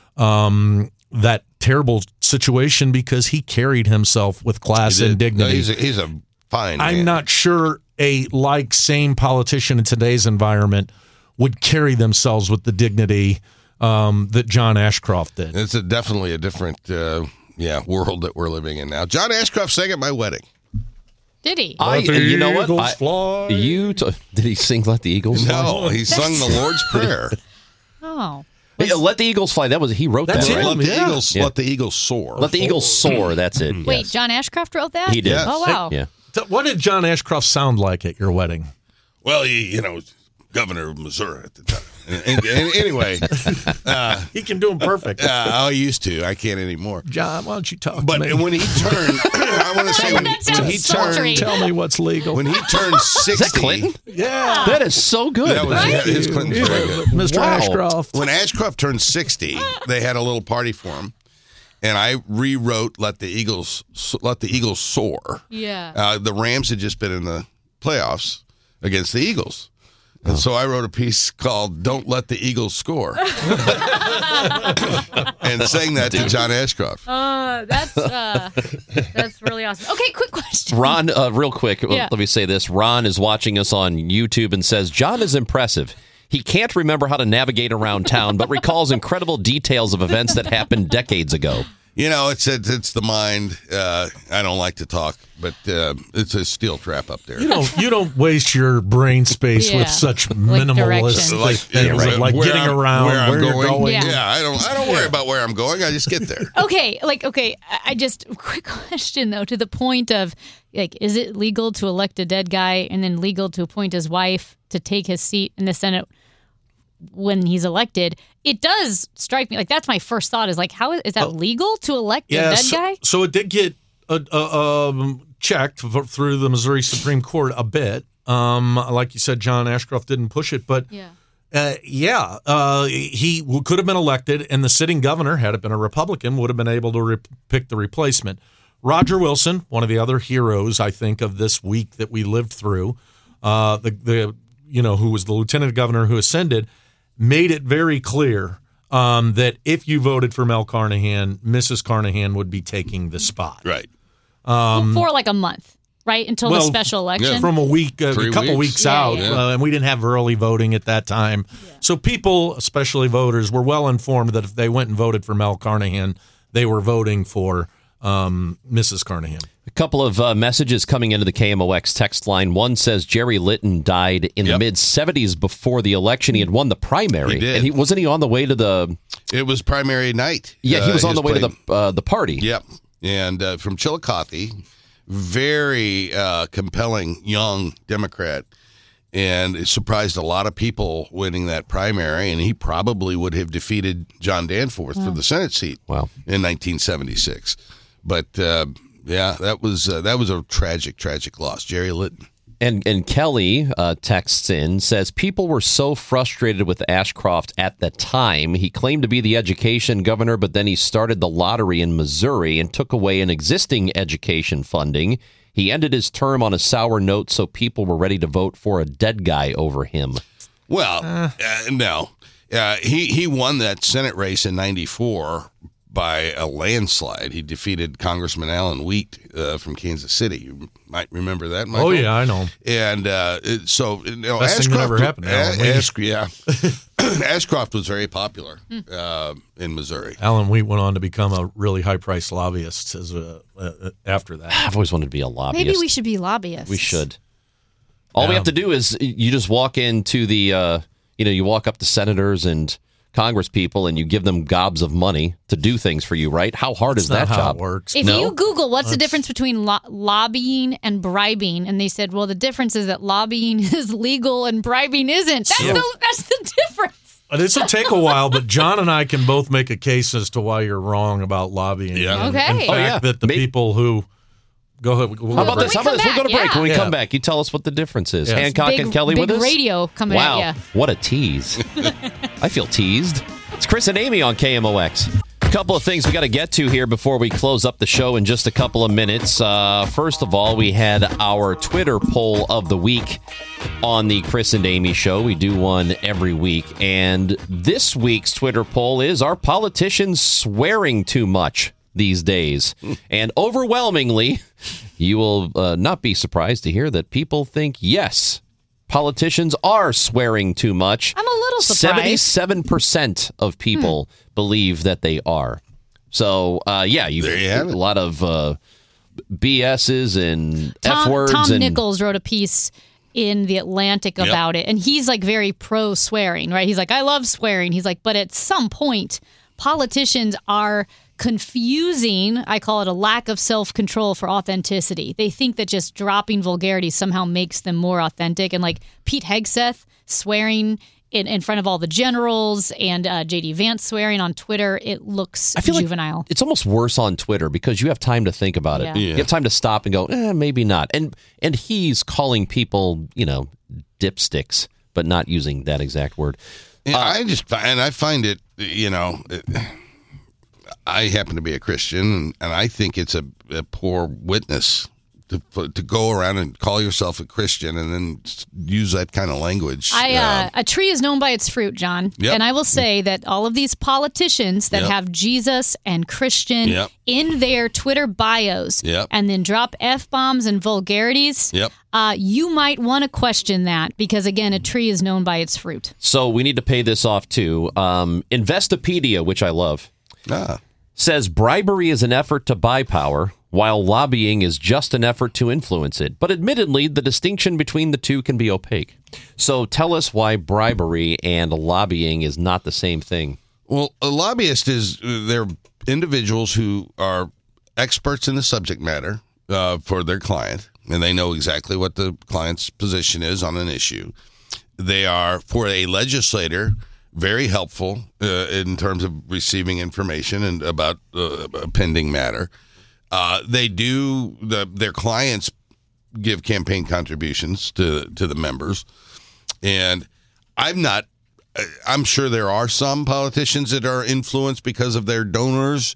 [SPEAKER 10] um, that terrible situation because he carried himself with class and dignity.
[SPEAKER 8] No, he's, a, he's a fine
[SPEAKER 10] I'm
[SPEAKER 8] man.
[SPEAKER 10] not sure a like sane politician in today's environment would carry themselves with the dignity um, that John Ashcroft did.
[SPEAKER 8] It's a, definitely a different uh, yeah world that we're living in now. John Ashcroft sang at my wedding.
[SPEAKER 7] Did he?
[SPEAKER 6] I,
[SPEAKER 10] Let the
[SPEAKER 6] you know what?
[SPEAKER 10] Eagles
[SPEAKER 6] I,
[SPEAKER 10] fly.
[SPEAKER 6] You t- did he sing "Let the Eagles Fly"?
[SPEAKER 8] No, he sung the Lord's Prayer.
[SPEAKER 7] Oh.
[SPEAKER 6] Yeah, "Let the Eagles Fly." That was he wrote
[SPEAKER 10] That's
[SPEAKER 6] that.
[SPEAKER 10] it.
[SPEAKER 6] Right?
[SPEAKER 8] Let the
[SPEAKER 10] Yeah.
[SPEAKER 8] Eagles,
[SPEAKER 6] Yeah.
[SPEAKER 8] let the Eagles soar.
[SPEAKER 6] Let the Eagles soar. That's it.
[SPEAKER 7] Wait,
[SPEAKER 6] yes.
[SPEAKER 7] John Ashcroft wrote that?
[SPEAKER 6] He did.
[SPEAKER 8] Yes.
[SPEAKER 7] Oh, wow.
[SPEAKER 6] Yeah.
[SPEAKER 10] So what did John Ashcroft sound like at your wedding?
[SPEAKER 8] Well, he, you know, governor of Missouri at the time. And, and anyway, uh,
[SPEAKER 10] He can do them perfect.
[SPEAKER 8] uh, I used to. I can't anymore.
[SPEAKER 10] John, why don't you talk
[SPEAKER 8] But
[SPEAKER 10] to me?
[SPEAKER 8] when he turned, I want to say when,
[SPEAKER 7] That
[SPEAKER 8] when he
[SPEAKER 7] sounds sultry.
[SPEAKER 8] turned,
[SPEAKER 10] Tell me what's legal.
[SPEAKER 8] when he turned sixty.
[SPEAKER 6] Clinton?
[SPEAKER 10] yeah.
[SPEAKER 6] That is so good.
[SPEAKER 8] That was yeah, his Clinton's
[SPEAKER 10] Yeah,
[SPEAKER 8] very good.
[SPEAKER 10] Mister
[SPEAKER 6] Wow.
[SPEAKER 10] Ashcroft.
[SPEAKER 8] When Ashcroft turned sixty, they had a little party for him, and I rewrote "Let the Eagles Let the Eagles Soar."
[SPEAKER 7] Yeah.
[SPEAKER 8] Uh, the Rams had just been in the playoffs against the Eagles. And so I wrote a piece called "Don't Let the Eagles Score," and sang that to John Ashcroft.
[SPEAKER 7] Uh, that's uh, that's really awesome. Okay, quick question.
[SPEAKER 6] Ron, uh, real quick,
[SPEAKER 7] Yeah.
[SPEAKER 6] let me say this. Ron is watching us on YouTube and says, John is impressive. He can't remember how to navigate around town, but recalls incredible details of events that happened decades ago.
[SPEAKER 8] You know, it's it's, it's the mind. Uh, I don't like to talk, but uh, it's a steel trap up there.
[SPEAKER 10] You don't you don't waste your brain space
[SPEAKER 7] Yeah.
[SPEAKER 10] with such
[SPEAKER 7] Like
[SPEAKER 10] minimalist
[SPEAKER 8] Like,
[SPEAKER 10] things,
[SPEAKER 8] yeah, right.
[SPEAKER 10] like
[SPEAKER 8] Where
[SPEAKER 10] getting
[SPEAKER 8] I'm-
[SPEAKER 10] around
[SPEAKER 8] where, I'm
[SPEAKER 10] where you're
[SPEAKER 8] going.
[SPEAKER 10] going.
[SPEAKER 7] Yeah.
[SPEAKER 8] Yeah, I don't I don't worry about where I'm going. I just get there.
[SPEAKER 7] Okay, like okay, I I just quick question though, to the point of like, is it legal to elect a dead guy and then legal to appoint his wife to take his seat in the Senate when he's elected? It does strike me like that's my first thought is like, how is, is that legal to elect a dead
[SPEAKER 10] so,
[SPEAKER 7] guy?
[SPEAKER 10] so it did get uh, uh, um, checked for, through the Missouri Supreme Court a bit. Um, like you said, John Ashcroft didn't push it, but
[SPEAKER 7] Yeah.
[SPEAKER 10] uh, yeah, uh, he w- could have been elected, and the sitting governor, had it been a Republican, would have been able to re- pick the replacement. Roger Wilson, one of the other heroes, I think, of this week that we lived through, uh, the the you know who was the lieutenant governor who ascended, made it very clear um, that if you voted for Mel Carnahan, Missus Carnahan would be taking the spot.
[SPEAKER 8] Right.
[SPEAKER 10] Um,
[SPEAKER 7] For like a month, right? Until the
[SPEAKER 10] well,
[SPEAKER 7] special election?
[SPEAKER 10] From a week, uh,
[SPEAKER 8] Three
[SPEAKER 10] a couple
[SPEAKER 8] weeks.
[SPEAKER 10] weeks,
[SPEAKER 7] Yeah,
[SPEAKER 10] out,
[SPEAKER 7] yeah.
[SPEAKER 10] Uh, and we didn't have early voting at that time. So people, especially voters, were well informed that if they went and voted for Mel Carnahan, they were voting for um, Missus Carnahan.
[SPEAKER 6] A couple of uh, messages coming into the K M O X text line. One says Jerry Litton died in
[SPEAKER 8] Yep.
[SPEAKER 6] the mid seventies before the election. He had won the primary.
[SPEAKER 8] He did.
[SPEAKER 6] And he wasn't he on the way to the
[SPEAKER 8] It was primary night.
[SPEAKER 6] Yeah, he was
[SPEAKER 8] Uh,
[SPEAKER 6] on the
[SPEAKER 8] his
[SPEAKER 6] way to
[SPEAKER 8] plane-
[SPEAKER 6] the uh, the party.
[SPEAKER 8] Yep. And uh, from Chillicothe, very uh, compelling young Democrat. And it surprised a lot of people winning that primary. And he probably would have defeated John Danforth for the Senate seat
[SPEAKER 6] Wow.
[SPEAKER 8] in nineteen seventy-six. But, uh, yeah, that was uh, that was a tragic, tragic loss. Jerry Litton.
[SPEAKER 6] And and Kelly uh, texts in, says people were so frustrated with Ashcroft at the time. He claimed to be the education governor, but then he started the lottery in Missouri and took away an existing education funding. He ended his term on a sour note, so people were ready to vote for a dead guy over him.
[SPEAKER 8] Well, uh, no. Uh, he, he won that Senate race in ninety-four by a landslide. He defeated Congressman Alan Wheat uh, from Kansas City. You might remember that, Michael.
[SPEAKER 10] Oh, yeah, I know.
[SPEAKER 8] And uh, it- so, you know,
[SPEAKER 10] Best thing that ever happened to Alan Wheat.
[SPEAKER 8] Ash, yeah. Ashcroft was very popular uh, in Missouri.
[SPEAKER 10] Alan Wheat went on to become a really high-priced lobbyist as a, uh, after that.
[SPEAKER 6] I've always wanted to be a lobbyist.
[SPEAKER 7] Maybe we should be lobbyists.
[SPEAKER 6] We should. All we
[SPEAKER 10] Yeah.
[SPEAKER 6] have to do is you just walk into the, uh, you know, you walk up to senators and Congress people and you give them gobs of money to do things for you, right? How hard is
[SPEAKER 10] That's
[SPEAKER 6] that
[SPEAKER 10] not how
[SPEAKER 6] job?
[SPEAKER 10] it works.
[SPEAKER 7] If
[SPEAKER 6] No?
[SPEAKER 7] you Google what's the
[SPEAKER 10] That's-
[SPEAKER 7] difference between lo- lobbying and bribing, and they said, well, the difference is that lobbying is legal and bribing isn't. That's,
[SPEAKER 10] Yeah.
[SPEAKER 7] the, that's the difference.
[SPEAKER 10] This will take a while, but John and I can both make a case as to why you're wrong about lobbying.
[SPEAKER 8] Yeah.
[SPEAKER 10] And,
[SPEAKER 7] Okay.
[SPEAKER 10] In fact,
[SPEAKER 6] Oh, yeah.
[SPEAKER 10] that the
[SPEAKER 6] Maybe-
[SPEAKER 10] people who go ahead. We'll
[SPEAKER 6] How about
[SPEAKER 7] When
[SPEAKER 6] this?
[SPEAKER 7] we
[SPEAKER 6] How about
[SPEAKER 7] come
[SPEAKER 6] this? We'll go to
[SPEAKER 7] back,
[SPEAKER 6] break. When we
[SPEAKER 10] yeah.
[SPEAKER 6] come back, you tell us what the difference is.
[SPEAKER 10] Yeah.
[SPEAKER 6] Hancock
[SPEAKER 7] Big-
[SPEAKER 6] and Kelly
[SPEAKER 7] big
[SPEAKER 6] with us?
[SPEAKER 7] radio coming
[SPEAKER 6] wow.
[SPEAKER 7] at ya.
[SPEAKER 6] What a tease. I feel teased. It's Chris and Amy on K M O X. A couple of things we got to get to here before we close up the show in just a couple of minutes. Uh, first of all, we had our Twitter poll of the week on the Chris and Amy show. We do one every week. And this week's Twitter poll is, are politicians swearing too much these days? And overwhelmingly, you will uh, not be surprised to hear that people think yes, politicians are swearing too much.
[SPEAKER 7] I'm a little surprised.
[SPEAKER 6] seventy-seven percent of people believe that they are. So, uh, yeah, you,
[SPEAKER 8] There you have it.
[SPEAKER 6] a lot of uh, B S's and
[SPEAKER 7] Tom,
[SPEAKER 6] F words.
[SPEAKER 7] Tom
[SPEAKER 6] and
[SPEAKER 7] Nichols wrote a piece in The Atlantic
[SPEAKER 8] Yep.
[SPEAKER 7] about it, and he's like very pro swearing, right? He's like, I love swearing. He's like, but at some point, politicians are confusing, I call it a lack of self-control for authenticity. They think that just dropping vulgarity somehow makes them more authentic. And like Pete Hegseth swearing in, in front of all the generals and uh, J D Vance swearing on Twitter, it looks
[SPEAKER 6] I feel
[SPEAKER 7] juvenile.
[SPEAKER 6] like it's almost worse on Twitter because you have time to think about it.
[SPEAKER 7] Yeah.
[SPEAKER 8] Yeah.
[SPEAKER 6] You have time to stop and go, eh, maybe not. And and he's calling people, you know, dipsticks, but not using that exact word.
[SPEAKER 8] Yeah, I just fi- and I find it, you know, it, I happen to be a Christian, and, and I think it's a, a poor witness to to go around and call yourself a Christian and then s- use that kind of language.
[SPEAKER 7] I, uh,
[SPEAKER 8] Um,
[SPEAKER 7] a tree is known by its fruit, John.
[SPEAKER 8] Yep.
[SPEAKER 7] And I will say that all of these politicians that
[SPEAKER 8] Yep.
[SPEAKER 7] have Jesus and Christian
[SPEAKER 8] Yep.
[SPEAKER 7] in their Twitter bios
[SPEAKER 8] Yep.
[SPEAKER 7] and then drop F-bombs and vulgarities,
[SPEAKER 8] Yep.
[SPEAKER 7] uh, you might want to question that because, again, a tree is known by its fruit.
[SPEAKER 6] So we need to pay this off too. Um, Investopedia, which I love.
[SPEAKER 8] ah,
[SPEAKER 6] says bribery is an effort to buy power, while lobbying is just an effort to influence it. But admittedly, the distinction between the two can be opaque. So tell us why bribery and lobbying is not the same thing.
[SPEAKER 8] Well, a lobbyist is, they're individuals who are experts in the subject matter uh, for their client, and they know exactly what the client's position is on an issue. They are, for a legislator, very helpful uh, in terms of receiving information and about uh, a pending matter. Uh, they do, the, their clients give campaign contributions to, to the members. And I'm not, I'm sure there are some politicians that are influenced because of their donors,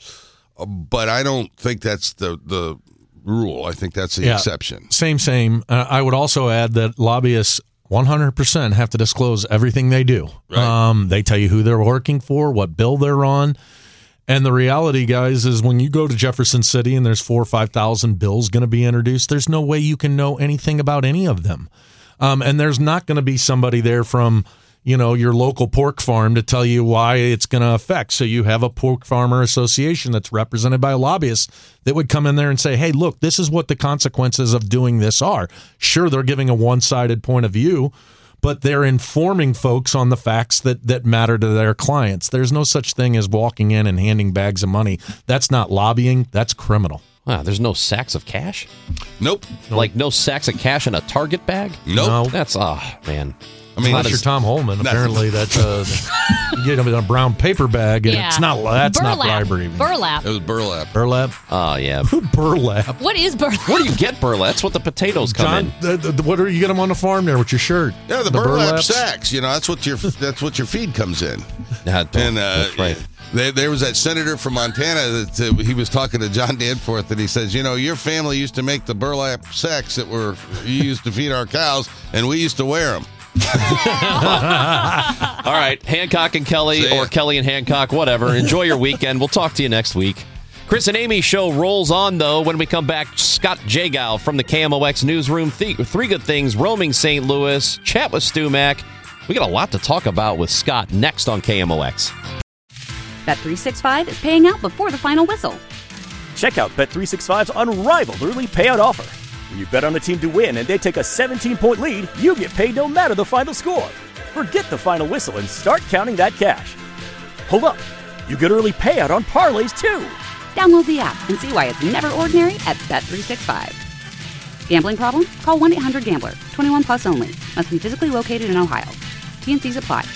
[SPEAKER 8] but I don't think that's the, the rule. I think that's the
[SPEAKER 10] Yeah.
[SPEAKER 8] exception.
[SPEAKER 10] Same, same. Uh, I would also add that lobbyists one hundred percent have to disclose everything they do.
[SPEAKER 8] Right.
[SPEAKER 10] Um, they tell you who they're working for, what bill they're on. And the reality, guys, is when you go to Jefferson City and there's four or five thousand bills going to be introduced, there's no way you can know anything about any of them. Um, and there's not going to be somebody there from, you know, your local pork farm to tell you why it's going to affect. So you have a pork farmer association that's represented by a lobbyist that would come in there and say, hey, look, this is what the consequences of doing this are. Sure, they're giving a one-sided point of view, but they're informing folks on the facts that, that matter to their clients. There's no such thing as walking in and handing bags of money. That's not lobbying. That's criminal.
[SPEAKER 6] Wow, there's no sacks of cash?
[SPEAKER 8] Nope.
[SPEAKER 6] Like no sacks of cash in a Target bag?
[SPEAKER 8] Nope.
[SPEAKER 10] No.
[SPEAKER 6] That's, ah, man.
[SPEAKER 10] I mean, unless you're Tom Holman, apparently that's uh, you get them in a brown paper bag, and
[SPEAKER 7] Yeah.
[SPEAKER 10] it's not that's
[SPEAKER 7] burlap.
[SPEAKER 10] not bribery.
[SPEAKER 7] Burlap.
[SPEAKER 8] It was burlap.
[SPEAKER 10] Burlap.
[SPEAKER 6] Oh, yeah.
[SPEAKER 10] Burlap.
[SPEAKER 7] What is burlap?
[SPEAKER 6] Where do you get burlap? That's what the potatoes come
[SPEAKER 10] John,
[SPEAKER 6] in.
[SPEAKER 10] the, the, the- what are you get them on the farm there with your shirt?
[SPEAKER 8] Yeah, the, burlap
[SPEAKER 10] burlaps?
[SPEAKER 8] sacks. You know, that's what your that's what your feed comes in.
[SPEAKER 6] Yeah,
[SPEAKER 8] And uh,
[SPEAKER 6] that's right.
[SPEAKER 8] There, there was that senator from Montana that uh, he was talking to John Danforth, and he says, you know, your family used to make the burlap sacks that were you used to feed our cows, and we used to wear them.
[SPEAKER 6] All right, Hancock and Kelly, or Kelly and Hancock, whatever. Enjoy your weekend. We'll talk to you next week. Chris and Amy show rolls on, though. When we come back, Scott Jagow from the K M O X newsroom. Th- three good things, roaming Saint Louis, chat with Stu Mac. We got a lot to talk about with Scott next on K M O X.
[SPEAKER 1] Bet three sixty-five is paying out before the final whistle.
[SPEAKER 2] Check out Bet three sixty-five's unrivaled early payout offer. When you bet on a team to win and they take a seventeen-point lead, you get paid no matter the final score. Forget the final whistle and start counting that cash. Hold up. You get early payout on parlays, too.
[SPEAKER 1] Download the app and see why it's never ordinary at Bet three sixty-five. Gambling problem? Call one eight hundred gambler. twenty-one plus only. Must be physically located in Ohio. T N Cs apply.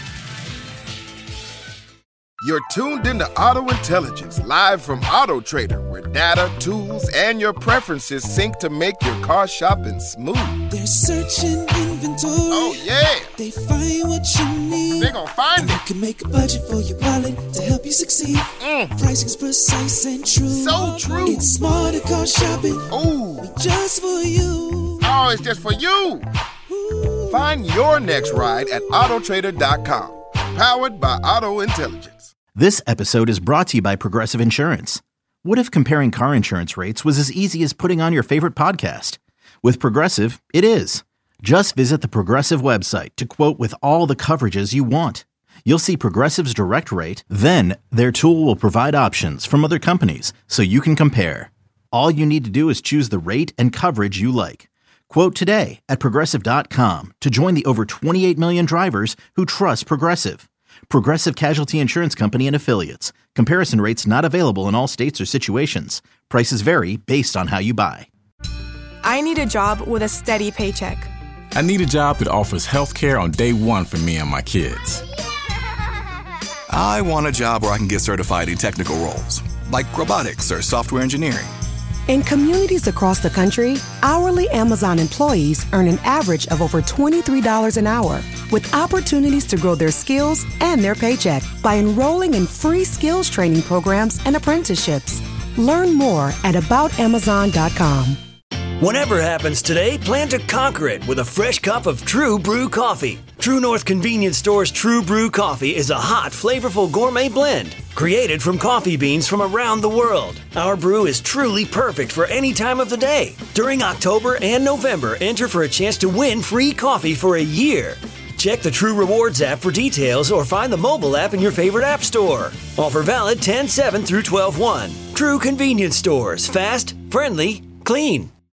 [SPEAKER 3] You're tuned into Auto Intelligence, live from Auto Trader, where data, tools, and your preferences sync to make your car shopping smooth.
[SPEAKER 4] They're searching inventory.
[SPEAKER 3] Oh, yeah.
[SPEAKER 4] They find what you need.
[SPEAKER 3] They gon' find
[SPEAKER 4] You
[SPEAKER 3] it.
[SPEAKER 4] can make a budget for your wallet to help you succeed.
[SPEAKER 3] Mm.
[SPEAKER 4] Pricing's precise and true.
[SPEAKER 3] So true.
[SPEAKER 4] It's smarter car shopping.
[SPEAKER 3] Ooh.
[SPEAKER 4] Just for you.
[SPEAKER 3] Oh, it's just for you. Find your next ride at Auto Trader dot com. Powered by Auto Intelligence.
[SPEAKER 5] This episode is brought to you by Progressive Insurance. What if comparing car insurance rates was as easy as putting on your favorite podcast? With Progressive, it is. Just visit the Progressive website to quote with all the coverages you want. You'll see Progressive's direct rate, then their tool will provide options from other companies so you can compare. All you need to do is choose the rate and coverage you like. Quote today at Progressive dot com to join the over twenty-eight million drivers who trust Progressive. Progressive Casualty Insurance Company and Affiliates. Comparison rates not available in all states or situations. Prices vary based on how you buy.
[SPEAKER 14] I need a job with a steady paycheck.
[SPEAKER 15] I need a job that offers health care on day one for me and my kids.
[SPEAKER 16] I want a job where I can get certified in technical roles, like robotics or software engineering.
[SPEAKER 17] In communities across the country, hourly Amazon employees earn an average of over twenty-three dollars an hour, with opportunities to grow their skills and their paycheck by enrolling in free skills training programs and apprenticeships. Learn more at about amazon dot com.
[SPEAKER 18] Whatever happens today, plan to conquer it with a fresh cup of True Brew coffee. True North Convenience Store's True Brew coffee is a hot, flavorful gourmet blend created from coffee beans from around the world. Our brew is truly perfect for any time of the day. During October and November, enter for a chance to win free coffee for a year. Check the True Rewards app for details or find the mobile app in your favorite app store. Offer valid ten seven through twelve one. True convenience stores. Fast, friendly, clean.